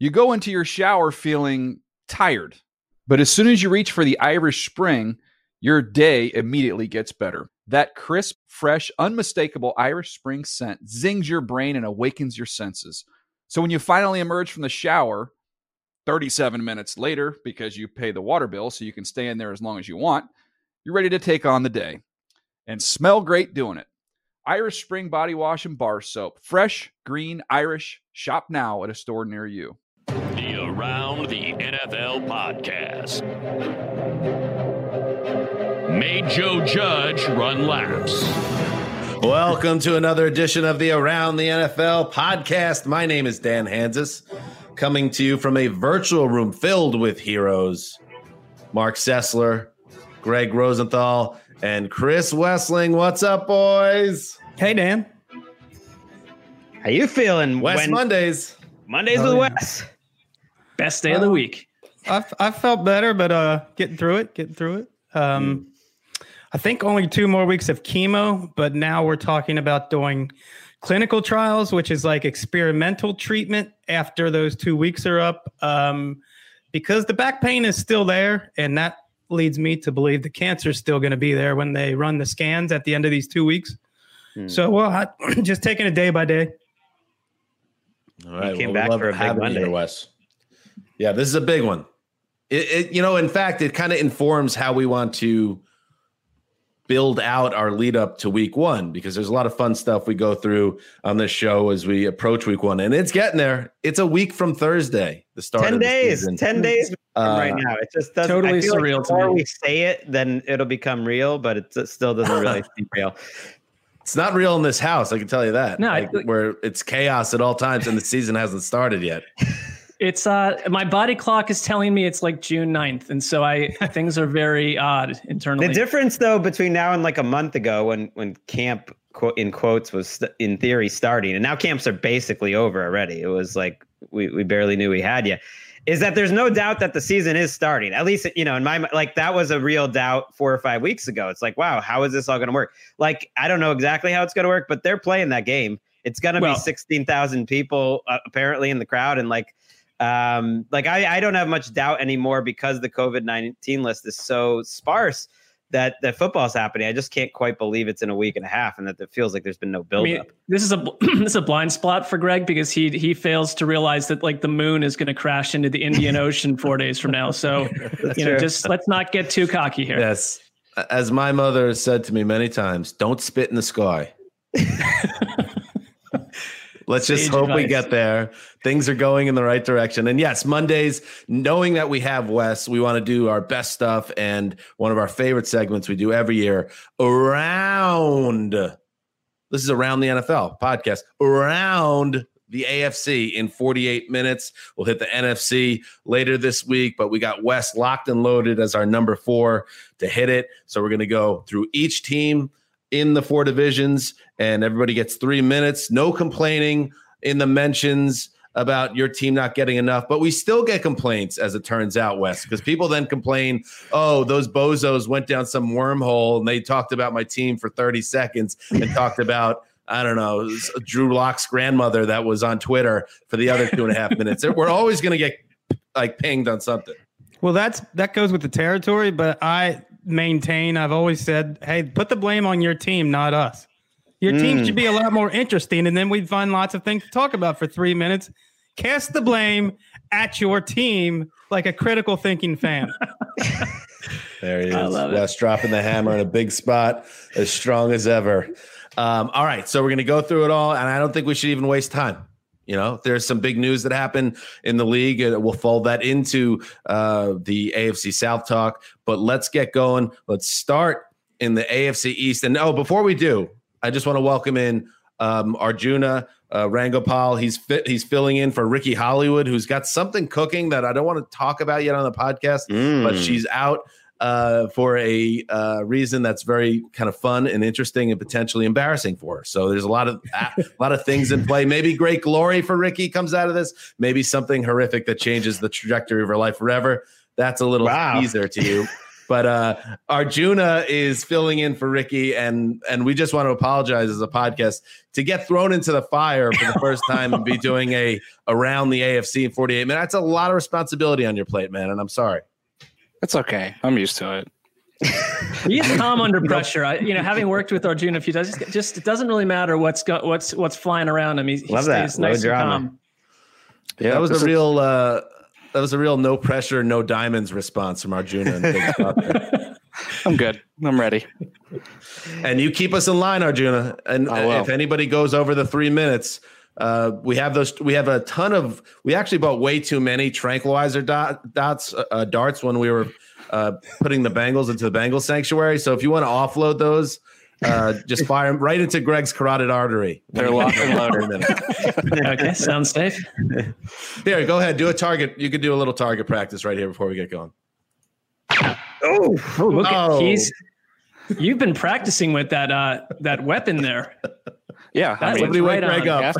You go into your shower feeling tired, but as soon as you reach for the Irish Spring, your day immediately gets better. That crisp, fresh, unmistakable Irish Spring scent zings your brain and awakens your senses. So when you finally emerge from the shower 37 minutes later, because you pay the water bill so you can stay in there as long as you want, you're ready to take on the day and smell great doing it. Irish Spring Body Wash and Bar Soap. Fresh, green, Irish. Shop now at a store near you. The Around the NFL podcast. Made Joe Judge run laps. Welcome to another edition of the Around the NFL podcast. My name is Dan Hanzus, coming to you from a virtual room filled with heroes. Mark Sessler, Greg Rosenthal, and Chris Wessling. What's up, boys? Hey, Dan. How you feeling? Mondays. Mondays with Wes. Best day of the week. I felt better, but getting through it. I think only 2 more weeks of chemo, but now we're talking about doing clinical trials, which is like experimental treatment after those 2 weeks are up, because the back pain is still there, and that leads me to believe the cancer is still going to be there when they run the scans at the end of these 2 weeks. So, I'm just taking it day by day. All right, came back for a big Monday. Wes. Yeah, this is a big one. In fact, it kind of informs how we want to build out our lead up to week one, because there's a lot of fun stuff we go through on this show as we approach week one, and it's getting there. It's a week from Thursday, the start 10 of the days, season. 10 days right now. It just doesn't totally I feel surreal like to the more me. we say it, then it'll become real, but it still doesn't really seem real. It's not real in this house, I can tell you that. No, where it's chaos at all times and the season hasn't started yet. It's my body clock is telling me it's like June 9th. And so things are very odd internally. The difference, though, between now and like a month ago when camp, in quotes, was in theory starting, and now camps are basically over already. It was like we barely knew we had you. Is that there's no doubt that the season is starting. At least, in my mind, like that was a real doubt 4 or 5 weeks ago. It's like, wow, how is this all going to work? Like, I don't know exactly how it's going to work, but they're playing that game. It's going to be 16,000 people apparently in the crowd. And I don't have much doubt anymore, because the COVID-19 list is so sparse that football's happening. I just can't quite believe it's in a week and a half, and that it feels like there's been no buildup. This is a blind spot for Greg, because he fails to realize that like the moon is going to crash into the Indian Ocean 4 days from now. So just let's not get too cocky here. Yes, as my mother has said to me many times, don't spit in the sky. Let's just hope we get there. Things are going in the right direction. And yes, Mondays, knowing that we have Wes, we want to do our best stuff. And one of our favorite segments we do every year, this is Around the NFL podcast, Around the AFC in 48 minutes. We'll hit the NFC later this week, but we got Wes locked and loaded as our number 4 to hit it. So we're going to go through each team in the 4 divisions, and everybody gets 3 minutes. No complaining in the mentions about your team not getting enough, but we still get complaints, as it turns out, Wes, because people then complain, oh, those bozos went down some wormhole and they talked about my team for 30 seconds and talked about, I don't know, Drew Lock's grandmother that was on Twitter for the other 2.5 minutes. We're always going to get like pinged on something. Well, that goes with the territory, but I've always said, hey, put the blame on your team, not us. Your team should be a lot more interesting, and then we'd find lots of things to talk about for 3 minutes. Cast the blame at your team like a critical thinking fan. There he is. Wes dropping the hammer in a big spot, as strong as ever. All right, so we're going to go through it all, and I don't think we should even waste time. There's some big news that happened in the league. We'll fold that into the AFC South talk, but let's get going. Let's start in the AFC East. And before we do, I just want to welcome in Arjuna Rangopal. He's filling in for Ricky Hollywood, who's got something cooking that I don't want to talk about yet on the podcast, but she's out for a reason that's very kind of fun and interesting and potentially embarrassing for her. So there's a lot of things in play. Maybe great glory for Ricky comes out of this. Maybe something horrific that changes the trajectory of her life forever. That's a little teaser to you. But Arjuna is filling in for Ricky, and we just want to apologize as a podcast to get thrown into the fire for the first time and be doing a around the AFC in 48 minutes. That's a lot of responsibility on your plate, man, and I'm sorry. It's okay. I'm used to it. He's calm under pressure. Having worked with Arjuna a few times, just it doesn't really matter what's flying around him. He stays nice and calm. Yeah, that was a real no pressure, no diamonds response from Arjuna. I'm good. I'm ready. And you keep us in line, Arjuna. And if anybody goes over the 3 minutes, we have a ton of. We actually bought way too many tranquilizer darts when we were putting the Bengals into the Bengals sanctuary. So if you want to offload those, just fire them right into Greg's carotid artery. They're locked and loaded. Okay, sounds safe. Here, go ahead. Do a target. You could do a little target practice right here before we get going. You've been practicing with that weapon there. Yeah, somebody wake Greg up.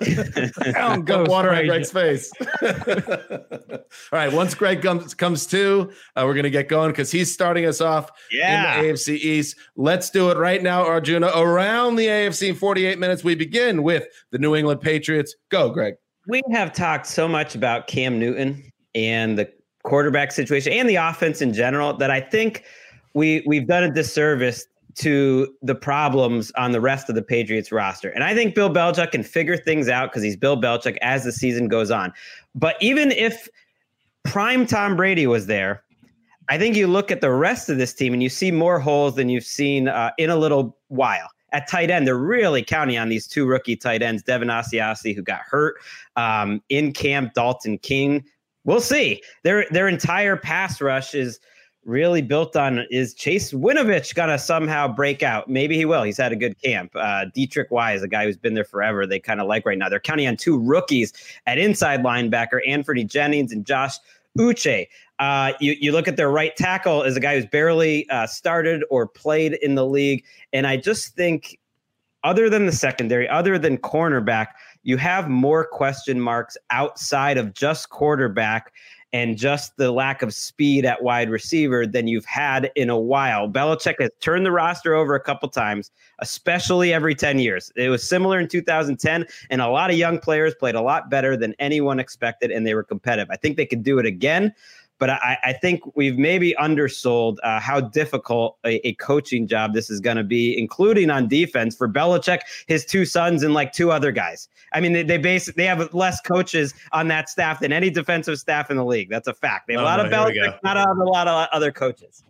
Go water at Greg's face. All right, once Greg comes to, we're going to get going because he's starting us off in the AFC East. Let's do it right now, Arjuna. Around the AFC in 48 minutes, we begin with the New England Patriots. Go, Greg. We have talked so much about Cam Newton and the quarterback situation and the offense in general that I think we've done a disservice to the problems on the rest of the Patriots roster. And I think Bill Belichick can figure things out because he's Bill Belichick as the season goes on. But even if prime Tom Brady was there, I think you look at the rest of this team and you see more holes than you've seen in a little while. At tight end, they're really counting on these two rookie tight ends, Devin Asiasi, who got hurt, in camp, Dalton King. We'll see. Their entire pass rush is really built on, is Chase Winovich going to somehow break out? Maybe he will. He's had a good camp. Dietrich Wise, a guy who's been there forever, they kind of like right now. They're counting on two rookies at inside linebacker, Anthony Jennings and Josh Uche. You look at their right tackle as a guy who's barely started or played in the league. And I just think other than the secondary, other than cornerback, you have more question marks outside of just quarterback and just the lack of speed at wide receiver than you've had in a while. Belichick has turned the roster over a couple times, especially every 10 years. It was similar in 2010, and a lot of young players played a lot better than anyone expected, and they were competitive. I think they could do it again, but I think we've maybe undersold how difficult a coaching job this is going to be, including on defense for Belichick, his two sons, and like two other guys. I mean, they have less coaches on that staff than any defensive staff in the league. That's a fact. They have a lot of Belichick, not a lot of other coaches.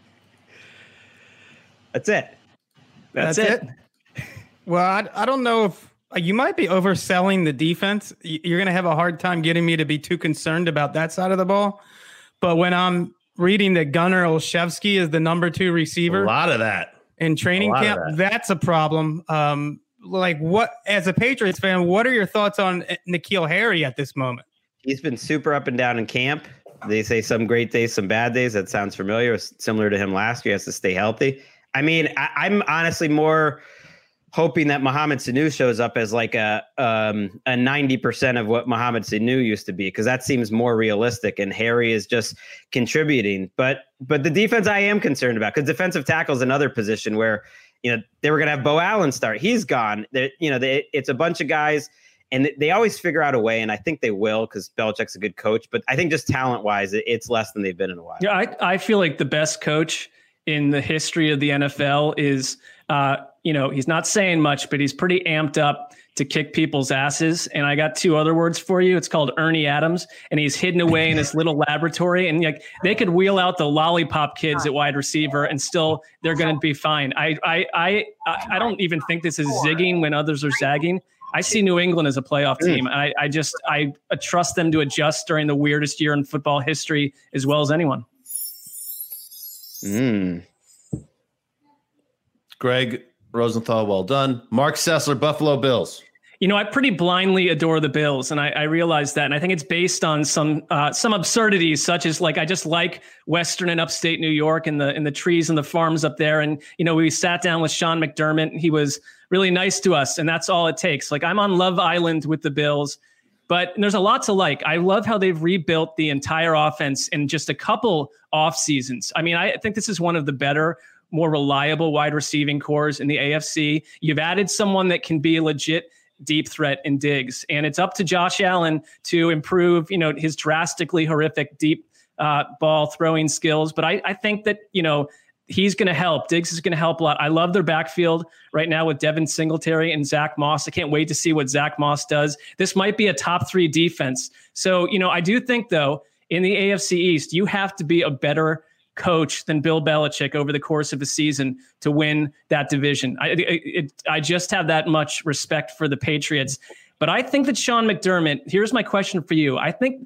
That's it. That's it. Well, I don't know if you might be overselling the defense. You're going to have a hard time getting me to be too concerned about that side of the ball. But when I'm reading that Gunnar Olszewski is the number 2 receiver, a lot of that in training camp, that's a problem. Like, what, as a Patriots fan, what are your thoughts on N'Keal Harry at this moment? He's been super up and down in camp. They say some great days, some bad days. That sounds familiar. It's similar to him last year. He has to stay healthy. I mean, I'm honestly more hoping that Mohamed Sanu shows up as like a 90% of what Mohamed Sanu used to be, because that seems more realistic, and Harry is just contributing. But the defense I am concerned about, because defensive tackle is another position where, they were going to have Bo Allen start. He's gone. It's a bunch of guys, and they always figure out a way, and I think they will because Belichick's a good coach. But I think just talent-wise, it's less than they've been in a while. Yeah, I feel like the best coach in the history of the NFL is he's not saying much, but he's pretty amped up to kick people's asses. And I got 2 other words for you. It's called Ernie Adams, and he's hidden away in his little laboratory. And like, they could wheel out the lollipop kids at wide receiver, and still they're going to be fine. I don't even think this is zigging when others are zagging. I see New England as a playoff team. And I trust them to adjust during the weirdest year in football history as well as anyone. Greg Rosenthal, well done. Mark Sessler, Buffalo Bills. I pretty blindly adore the Bills, and I realize that. And I think it's based on some absurdities, such as like, I just like Western and upstate New York and the trees and the farms up there. And, we sat down with Sean McDermott, and he was really nice to us, and that's all it takes. Like, I'm on Love Island with the Bills, But there's a lot to like. I love how they've rebuilt the entire offense in just a couple off seasons. I mean, I think this is one of the better, more reliable wide receiving cores in the AFC. You've added someone that can be a legit deep threat in Diggs, and it's up to Josh Allen to improve, his drastically horrific deep ball throwing skills. But I think that, he's going to help. Diggs is going to help a lot. I love their backfield right now with Devin Singletary and Zach Moss. I can't wait to see what Zach Moss does. This might be a top 3 defense. So, I do think, though, in the AFC East, you have to be a better coach than Bill Belichick over the course of a season to win that division. I just have that much respect for the Patriots. But I think that Sean McDermott, here's my question for you. I think,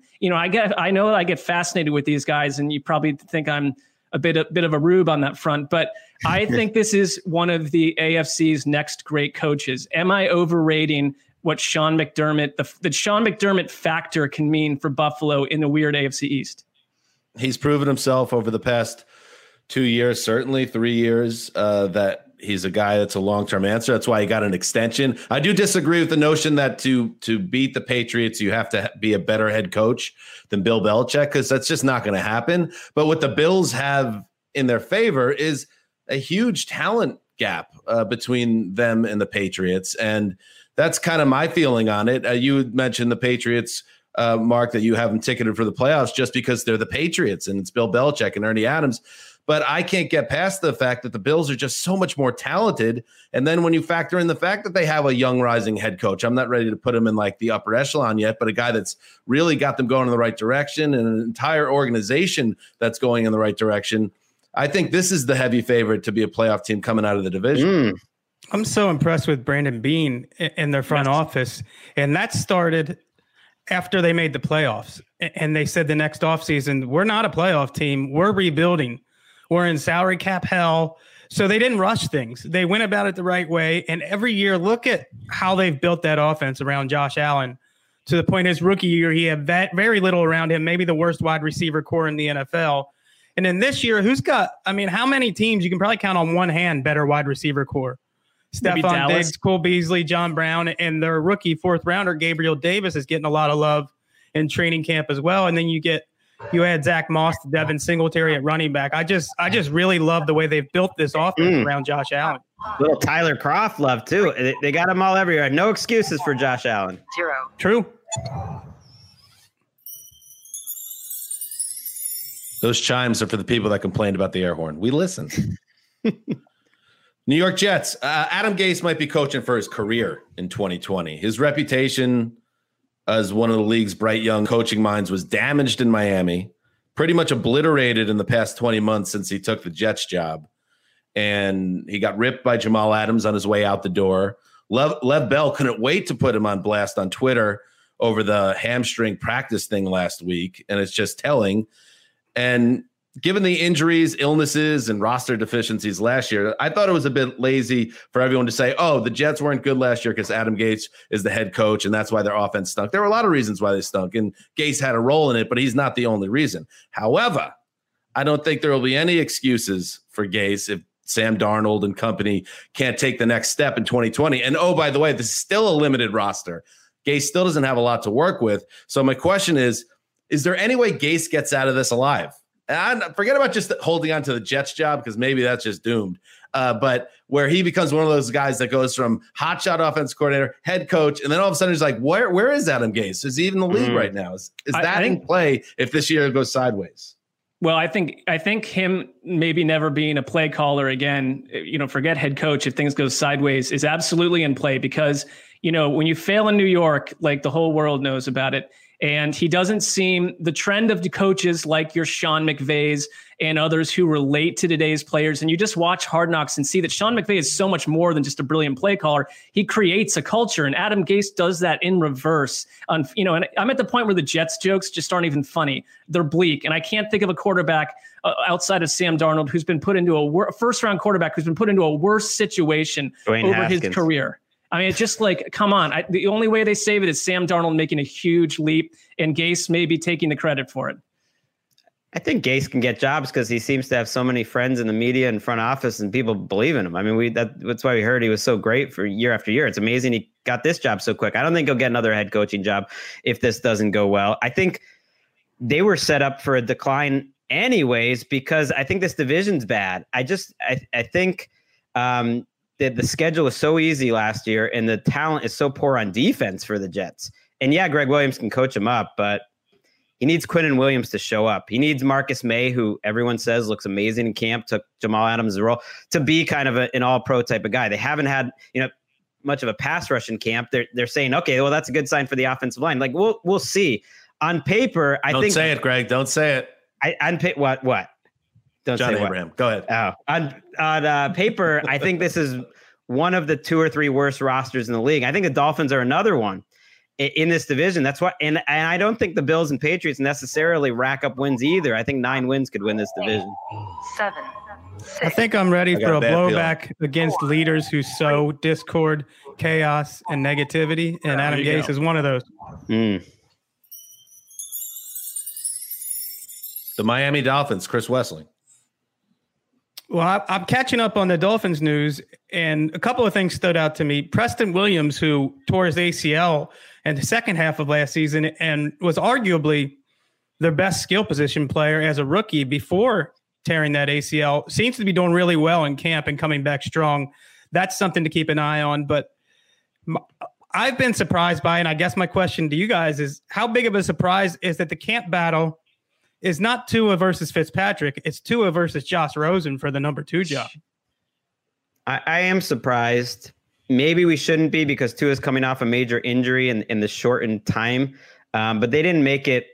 I know I get fascinated with these guys, and you probably think I'm a bit of a rube on that front, but I think this is one of the AFC's next great coaches. Am I overrating what Sean McDermott, the Sean McDermott factor can mean for Buffalo in the weird AFC East? He's proven himself over the past 2 years, certainly 3 years, that he's a guy that's a long-term answer. That's why he got an extension. I do disagree with the notion that to beat the Patriots, you have to be a better head coach than Bill Belichick, because that's just not going to happen. But what the Bills have in their favor is a huge talent gap between them and the Patriots. And that's kind of my feeling on it. You mentioned the Patriots, Mark, that you have them ticketed for the playoffs just because they're the Patriots and it's Bill Belichick and Ernie Adams. But I can't get past the fact that the Bills are just so much more talented. And then when you factor in the fact that they have a young rising head coach, I'm not ready to put him in like the upper echelon yet, but a guy that's really got them going in the right direction and an entire organization that's going in the right direction. I think this is the heavy favorite to be a playoff team coming out of the division. I'm so impressed with Brandon Beane in their front office. And that started after they made the playoffs. And they said the next offseason, we're not a playoff team. We're rebuilding. We're in salary cap hell. So they didn't rush things. They went about it the right way. And every year, look at how they've built that offense around Josh Allen to the point his rookie year, he had very little around him, maybe the worst wide receiver core in the NFL. And then this year, how many teams you can probably count on one hand better wide receiver core? Stephon Diggs, Cole Beasley, John Brown, and their rookie 4th rounder, Gabriel Davis, is getting a lot of love in training camp as well. And then you add Zach Moss to Devin Singletary at running back. I just really love the way they've built this offense around Josh Allen. Little Tyler Kroft love too. They got him all everywhere. No excuses for Josh Allen. 0. True. Those chimes are for the people that complained about the air horn. We listened. New York Jets. Adam Gase might be coaching for his career in 2020. His reputation as one of the league's bright young coaching minds was damaged in Miami, pretty much obliterated in the past 20 months since he took the Jets job. And he got ripped by Jamal Adams on his way out the door. Lev Bell couldn't wait to put him on blast on Twitter over the hamstring practice thing last week. And it's just telling. And given the injuries, illnesses, and roster deficiencies last year, I thought it was a bit lazy for everyone to say, oh, the Jets weren't good last year because Adam Gase is the head coach, and that's why their offense stunk. There were a lot of reasons why they stunk, and Gase had a role in it, but he's not the only reason. However, I don't think there will be any excuses for Gase if Sam Darnold and company can't take the next step in 2020. And, oh, by the way, this is still a limited roster. Gase still doesn't have a lot to work with. So my question is there any way Gase gets out of this alive? And forget about just holding on to the Jets job because maybe that's just doomed. But where he becomes one of those guys that goes from hotshot offense coordinator, head coach, and then all of a sudden he's like, where is Adam Gase? Is he even in the league right now? Is that in play if this year goes sideways? Well, I think him maybe never being a play caller again, forget head coach if things go sideways, is absolutely in play because, when you fail in New York, like the whole world knows about it. And he doesn't seem the trend of the coaches like your Sean McVays and others who relate to today's players. And you just watch Hard Knocks and see that Sean McVay is so much more than just a brilliant play caller. He creates a culture, and Adam Gase does that in reverse. And I'm at the point where the Jets jokes just aren't even funny. They're bleak. And I can't think of a quarterback outside of Sam Darnold who's been put into a first-round quarterback who's been put into a worse situation over Haskins. His career. I mean, it's just like, come on. The only way they save it is Sam Darnold making a huge leap and Gase maybe taking the credit for it. I think Gase can get jobs because he seems to have so many friends in the media and front office, and people believe in him. I mean, that's why we heard he was so great for year after year. It's amazing he got this job so quick. I don't think he'll get another head coaching job if this doesn't go well. I think they were set up for a decline anyways because I think this division's bad. I think that the schedule was so easy last year, and the talent is so poor on defense for the Jets. And yeah, Greg Williams can coach him up, but he needs Quinnen Williams to show up. He needs Marcus May, who everyone says looks amazing in camp, took Jamal Adams' role, to be kind of an all-pro type of guy. They haven't had, much of a pass rush in camp. They're saying, okay, well, that's a good sign for the offensive line. Like we'll see. On paper, I think. Don't say it, Greg. Don't say it. What? Don't John say Abraham. What. Go ahead. Oh, on paper, I think this is one of the 2 or 3 worst rosters in the league. I think the Dolphins are another one in this division. That's why, and I don't think the Bills and Patriots necessarily rack up wins either. I think 9 wins could win this division. 7, 6. I think I'm ready for a blowback against leaders who sow discord, chaos, and negativity, and Adam Gase is one of those. The Miami Dolphins, Chris Wessling. Well, I'm catching up on the Dolphins news, and a couple of things stood out to me. Preston Williams, who tore his ACL in the second half of last season and was arguably their best skill position player as a rookie before tearing that ACL, seems to be doing really well in camp and coming back strong. That's something to keep an eye on. But I've been surprised by, and I guess my question to you guys is, how big of a surprise is that the camp battle is not Tua versus Fitzpatrick, it's Tua versus Josh Rosen for the number 2 job? I am surprised. Maybe we shouldn't be because Tua is coming off a major injury in the shortened time, but they didn't make it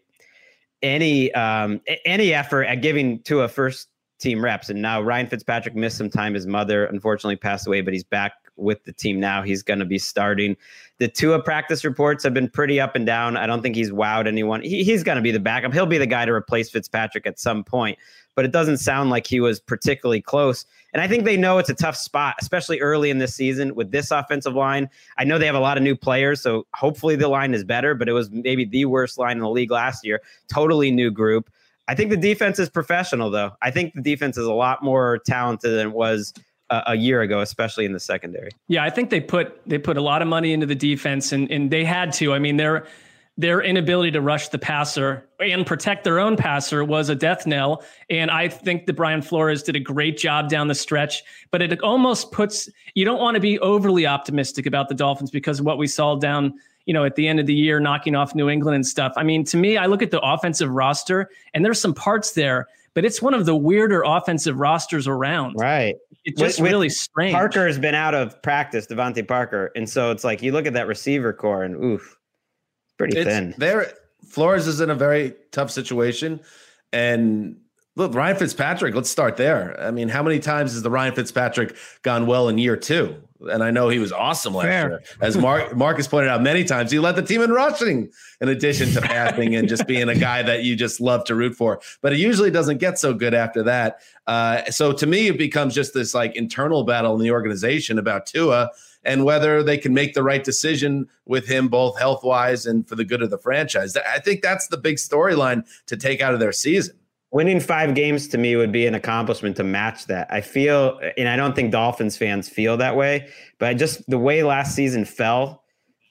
any effort at giving Tua first team reps. And now Ryan Fitzpatrick missed some time. His mother unfortunately passed away, but he's back with the team now. He's going to be starting. The Tua practice reports have been pretty up and down. I don't think he's wowed anyone. He's going to be the backup. He'll be the guy to replace Fitzpatrick at some point, but it doesn't sound like he was particularly close. And I think they know it's a tough spot, especially early in this season with this offensive line. I know they have a lot of new players, so hopefully the line is better, but it was maybe the worst line in the league last year. Totally new group. I think the defense is professional, though. I think the defense is a lot more talented than it was a year ago, especially in the secondary. Yeah, I think they put a lot of money into the defense, and they had to. I mean, their inability to rush the passer and protect their own passer was a death knell. And I think that Brian Flores did a great job down the stretch, but it almost you don't want to be overly optimistic about the Dolphins because of what we saw down, at the end of the year, knocking off New England and stuff. I mean, to me, I look at the offensive roster and there's some parts there, but it's one of the weirder offensive rosters around. Right. It's just really strange. Parker has been out of practice, Devontae Parker. And so it's like you look at that receiver core and oof, pretty thin. Flores is in a very tough situation. And look, Ryan Fitzpatrick, let's start there. I mean, how many times has the Ryan Fitzpatrick gone well in year 2? And I know he was awesome last year. As Marcus pointed out many times, he led the team in rushing in addition to passing and just being a guy that you just love to root for. But it usually doesn't get so good after that. So to me, it becomes just this like internal battle in the organization about Tua and whether they can make the right decision with him, both health-wise and for the good of the franchise. I think that's the big storyline to take out of their season. Winning 5 games to me would be an accomplishment to match that. I feel, and I don't think Dolphins fans feel that way, but just the way last season fell,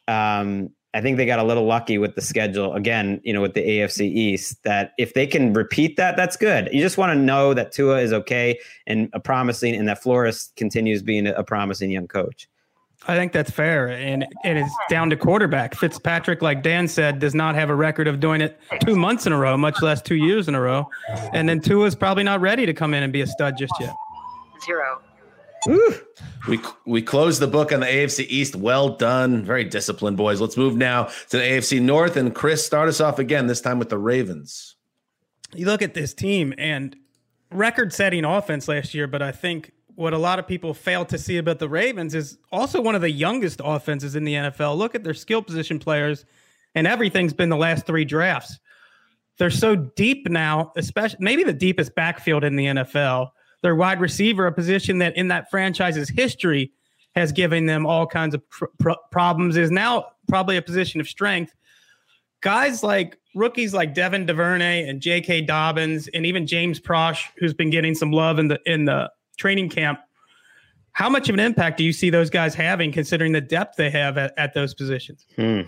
I think they got a little lucky with the schedule again, with the AFC East, that if they can repeat that, that's good. You just want to know that Tua is okay and and that Flores continues being a promising young coach. I think that's fair. And it's down to quarterback. Fitzpatrick, like Dan said, does not have a record of doing it 2 months in a row, much less 2 years in a row. And then Tua's probably not ready to come in and be a stud just yet. 0. Woo. We closed the book on the AFC East. Well done. Very disciplined, boys. Let's move now to the AFC North. And Chris, start us off again, this time with the Ravens. You look at this team and record-setting offense last year, but I think what a lot of people fail to see about the Ravens is also one of the youngest offenses in the NFL. Look at their skill position players, and everything's been the last 3 drafts. They're so deep now, especially maybe the deepest backfield in the NFL. Their wide receiver, a position that in that franchise's history has given them all kinds of problems, is now probably a position of strength. Guys like rookies like Devin DuVernay and J.K. Dobbins and even James Prosh, who's been getting some love in the training camp, how much of an impact do you see those guys having, considering the depth they have at those positions?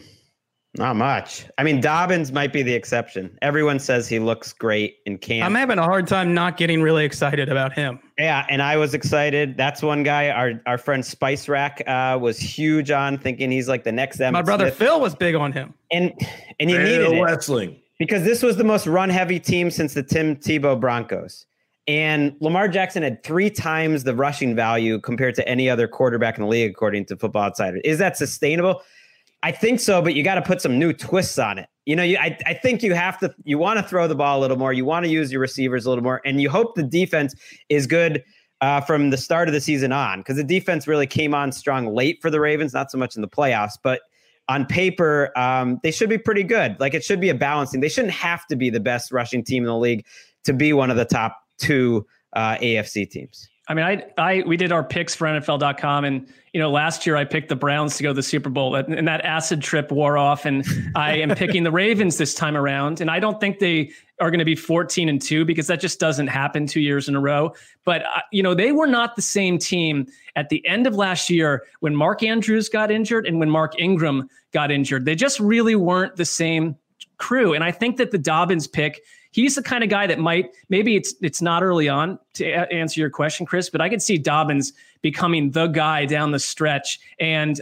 Not much. I mean, Dobbins might be the exception. Everyone says he looks great in camp. I'm having a hard time not getting really excited about him. Yeah, and I was excited. That's one guy our friend Spice Rack was huge on, thinking he's like the next Emmitt My brother Smith. Phil was big on him. And you needed it. Wrestling. Because this was the most run-heavy team since the Tim Tebow Broncos. And Lamar Jackson had 3 times the rushing value compared to any other quarterback in the league, according to Football Outsider. Is that sustainable? I think so, but you got to put some new twists on it. You know, I think you want to throw the ball a little more. You want to use your receivers a little more, and you hope the defense is good from the start of the season on, because the defense really came on strong late for the Ravens, not so much in the playoffs, but on paper, they should be pretty good. Like, it should be a balancing. They shouldn't have to be the best rushing team in the league to be one of the top 2 AFC teams. I mean, we did our picks for NFL.com, and last year I picked the Browns to go to the Super Bowl, and that acid trip wore off, and I am picking the Ravens this time around, and I don't think they are going to be 14-2 because that just doesn't happen 2 years in a row. But they were not the same team at the end of last year when Mark Andrews got injured and when Mark Ingram got injured. They just really weren't the same crew, and I think that the Dobbins pick, he's the kind of guy that maybe it's not early on to answer your question, Chris, but I could see Dobbins becoming the guy down the stretch and,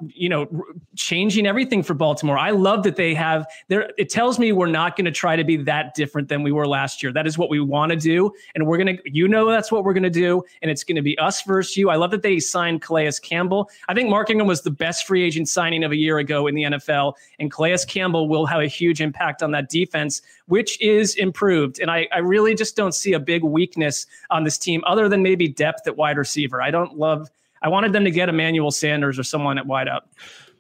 changing everything for Baltimore. I love that they have there. It tells me we're not going to try to be that different than we were last year. That is what we want to do. And we're going to, that's what we're going to do. And it's going to be us versus you. I love that they signed Calais Campbell. I think Mark Ingram was the best free agent signing of a year ago in the NFL. And Calais Campbell will have a huge impact on that defense, which is improved. And I really just don't see a big weakness on this team other than maybe depth at wide receiver. I wanted them to get Emmanuel Sanders or someone at wide out.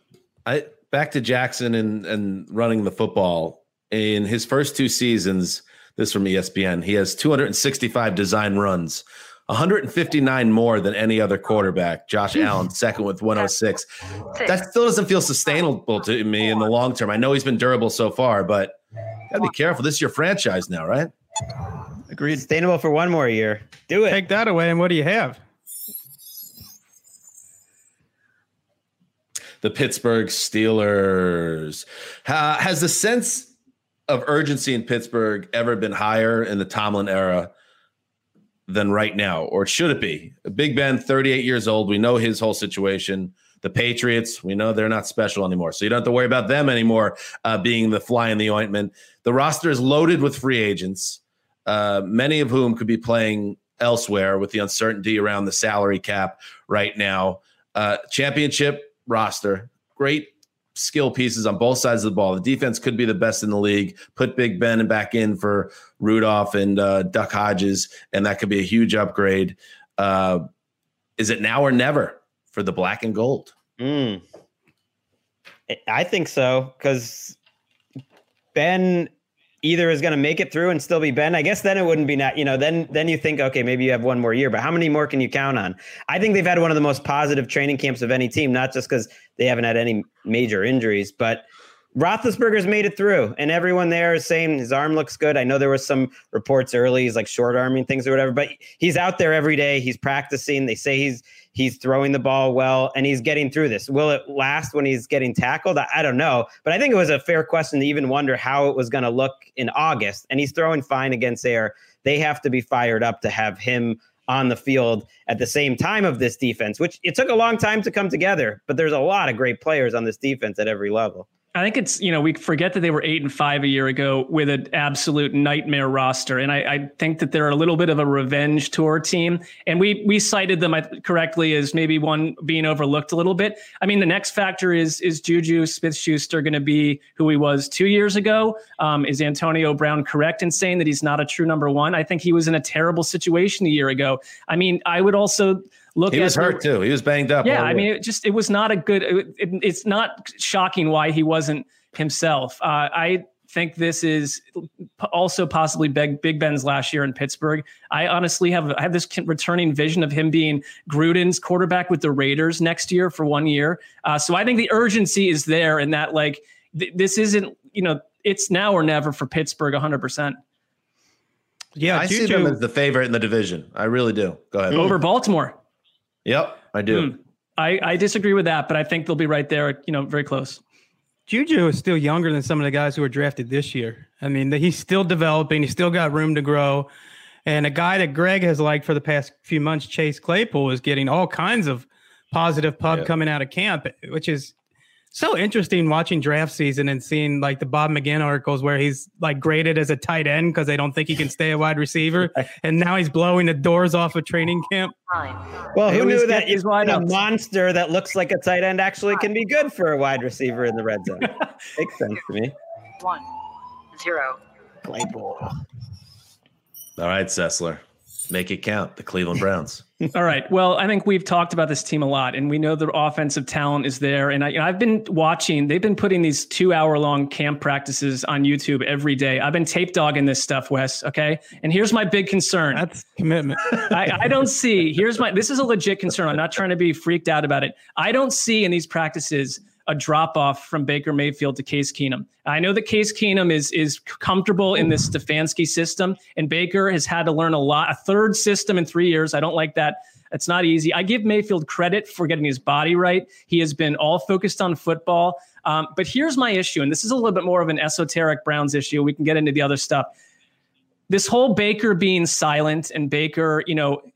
Back to Jackson and running the football. In his first 2 seasons, this from ESPN, he has 265 design runs, 159 more than any other quarterback. Josh Allen, second with 106. That still doesn't feel sustainable to me in the long term. I know he's been durable so far, but gotta be careful. This is your franchise now, right? Agreed. Sustainable for one more year. Do it. Take that away, and what do you have? The Pittsburgh Steelers. Has the sense of urgency in Pittsburgh ever been higher in the Tomlin era than right now? Or should it be? Big Ben, 38 years old. We know his whole situation. The Patriots, we know they're not special anymore. So you don't have to worry about them anymore being the fly in the ointment. The roster is loaded with free agents, many of whom could be playing elsewhere with the uncertainty around the salary cap right now. Championship roster, great skill pieces on both sides of the ball. The defense could be the best in the league. Put Big Ben and back in for Rudolph and Duck Hodges, and that could be a huge upgrade. Is it now or never for the black and gold? I think so, because Ben either is going to make it through and still be Ben. I guess then it wouldn't be then you think, okay, maybe you have one more year, but how many more can you count on? I think they've had one of the most positive training camps of any team, not just because they haven't had any major injuries, but Roethlisberger's made it through, and everyone there is saying his arm looks good. I know there was some reports early, he's like short arming things or whatever, but he's out there every day. He's practicing. They say he's throwing the ball well, and he's getting through this. Will it last when he's getting tackled? I don't know, but I think it was a fair question to even wonder how it was going to look in August, and he's throwing fine against air. They have to be fired up to have him on the field at the same time of this defense, which it took a long time to come together, but there's a lot of great players on this defense at every level. I think it's, we forget that they were 8-5 a year ago with an absolute nightmare roster. And I think that they're a little bit of a revenge tour team. And we cited them correctly as maybe one being overlooked a little bit. I mean, the next factor is Juju Smith-Schuster going to be who he was 2 years ago? Is Antonio Brown correct in saying that he's not a true number one? I think he was in a terrible situation a year ago. I mean, I would also he was hurt too. He was banged up. Yeah, I mean, it was not a good. It's not shocking why he wasn't himself. I think this is also possibly Big Ben's last year in Pittsburgh. I honestly have this returning vision of him being Gruden's quarterback with the Raiders next year for 1 year. So I think the urgency is there, and that this isn't it's now or never for Pittsburgh 100%. Yeah, I see them as the favorite in the division. I really do. Go ahead. Over Baltimore. Yep, I do. I disagree with that, but I think they'll be right there, very close. Juju is still younger than some of the guys who were drafted this year. I mean, he's still developing. He's still got room to grow. And a guy that Greg has liked for the past few months, Chase Claypool, is getting all kinds of positive pub coming out of camp, which is so interesting watching draft season and seeing like the Bob McGinn articles where he's like graded as a tight end because they don't think he can stay a wide receiver. And now he's blowing the doors off of training camp. Well, who knew that a monster that looks like a tight end actually can be good for a wide receiver in the red zone? Makes sense to me. 1-0. Claypool. All right, Sessler. Make it count. The Cleveland Browns. All right. Well, I think we've talked about this team a lot, and we know the offensive talent is there. And I've been watching. They've been putting these 2-hour-long camp practices on YouTube every day. I've been tape dogging this stuff, Wes. Okay. And here's my big concern. That's commitment. I don't see. This is a legit concern. I'm not trying to be freaked out about it. I don't see in these practices a drop off from Baker Mayfield to Case Keenum. I know that Case Keenum is comfortable in this Stefanski system, and Baker has had to learn a third system in 3 years. I don't like that. It's not easy. I give Mayfield credit for getting his body right. He has been all focused on football. But here's my issue, and this is a little bit more of an esoteric Browns issue. We can get into the other stuff. This whole Baker being silent and Baker,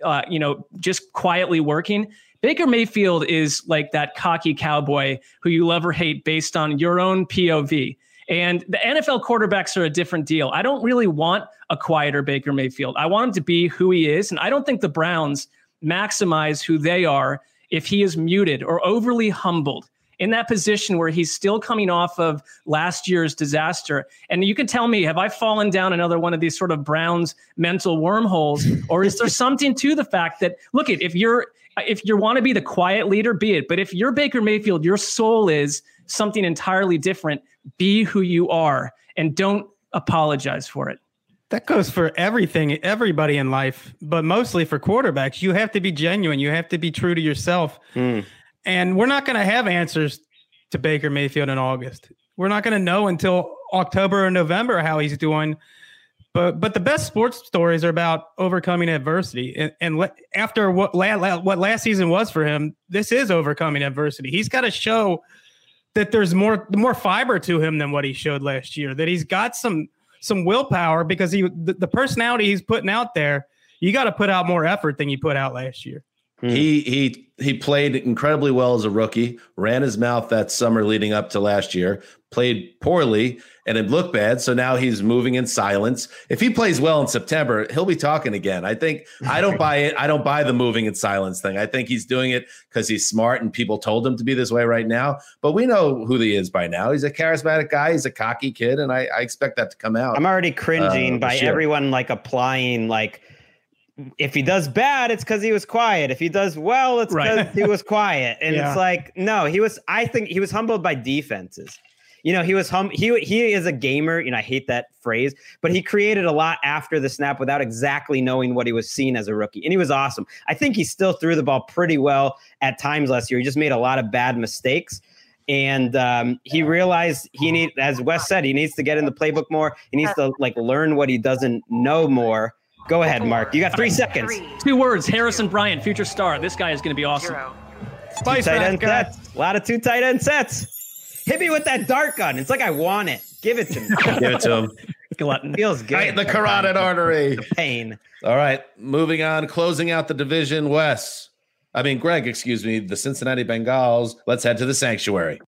just quietly working. Baker Mayfield is like that cocky cowboy who you love or hate based on your own POV. And the NFL quarterbacks are a different deal. I don't really want a quieter Baker Mayfield. I want him to be who he is. And I don't think the Browns maximize who they are if he is muted or overly humbled in that position where he's still coming off of last year's disaster. And you can tell me, have I fallen down another one of these sort of Browns mental wormholes? Or is there something to the fact that, look, if you want to be the quiet leader, be it. But if you're Baker Mayfield, your soul is something entirely different. Be who you are and don't apologize for it. That goes for everybody in life, but mostly for quarterbacks. You have to be genuine. You have to be true to yourself. And we're not going to have answers to Baker Mayfield in August. We're not going to know until October or November how he's doing. But the best sports stories are about overcoming adversity. And after what last season was for him, this is overcoming adversity. He's got to show that there's more fiber to him than what he showed last year, that he's got some willpower because the personality he's putting out there, you got to put out more effort than you put out last year. He played incredibly well as a rookie, ran his mouth that summer leading up to last year, played poorly, and it looked bad. So now he's moving in silence. If he plays well in September, he'll be talking again. I don't buy it. I don't buy the moving in silence thing. I think he's doing it because he's smart and people told him to be this way right now. But we know who he is by now. He's a charismatic guy. He's a cocky kid. And I expect that to come out. I'm already cringing by everyone applying if he does bad, it's because he was quiet. If he does well, it's because he was quiet. And it's no, I think he was humbled by defenses. He was he is a gamer. I hate that phrase, but he created a lot after the snap without exactly knowing what he was seeing as a rookie. And he was awesome. I think he still threw the ball pretty well at times last year. He just made a lot of bad mistakes. And he realized as Wes said, he needs to get in the playbook more. He needs to learn what he doesn't know more. Go ahead, Mark. You got 3 seconds. 2 words. Harrison Bryant, future star. This guy is going to be awesome. 2 tight end sets. A lot of 2 tight end sets. Hit me with that dart gun. It's like I want it. Give it to me. Give it to him. Glutton. Feels good. Right in the carotid artery. The pain. All right. Moving on. Closing out the division, Greg, excuse me. The Cincinnati Bengals. Let's head to the sanctuary.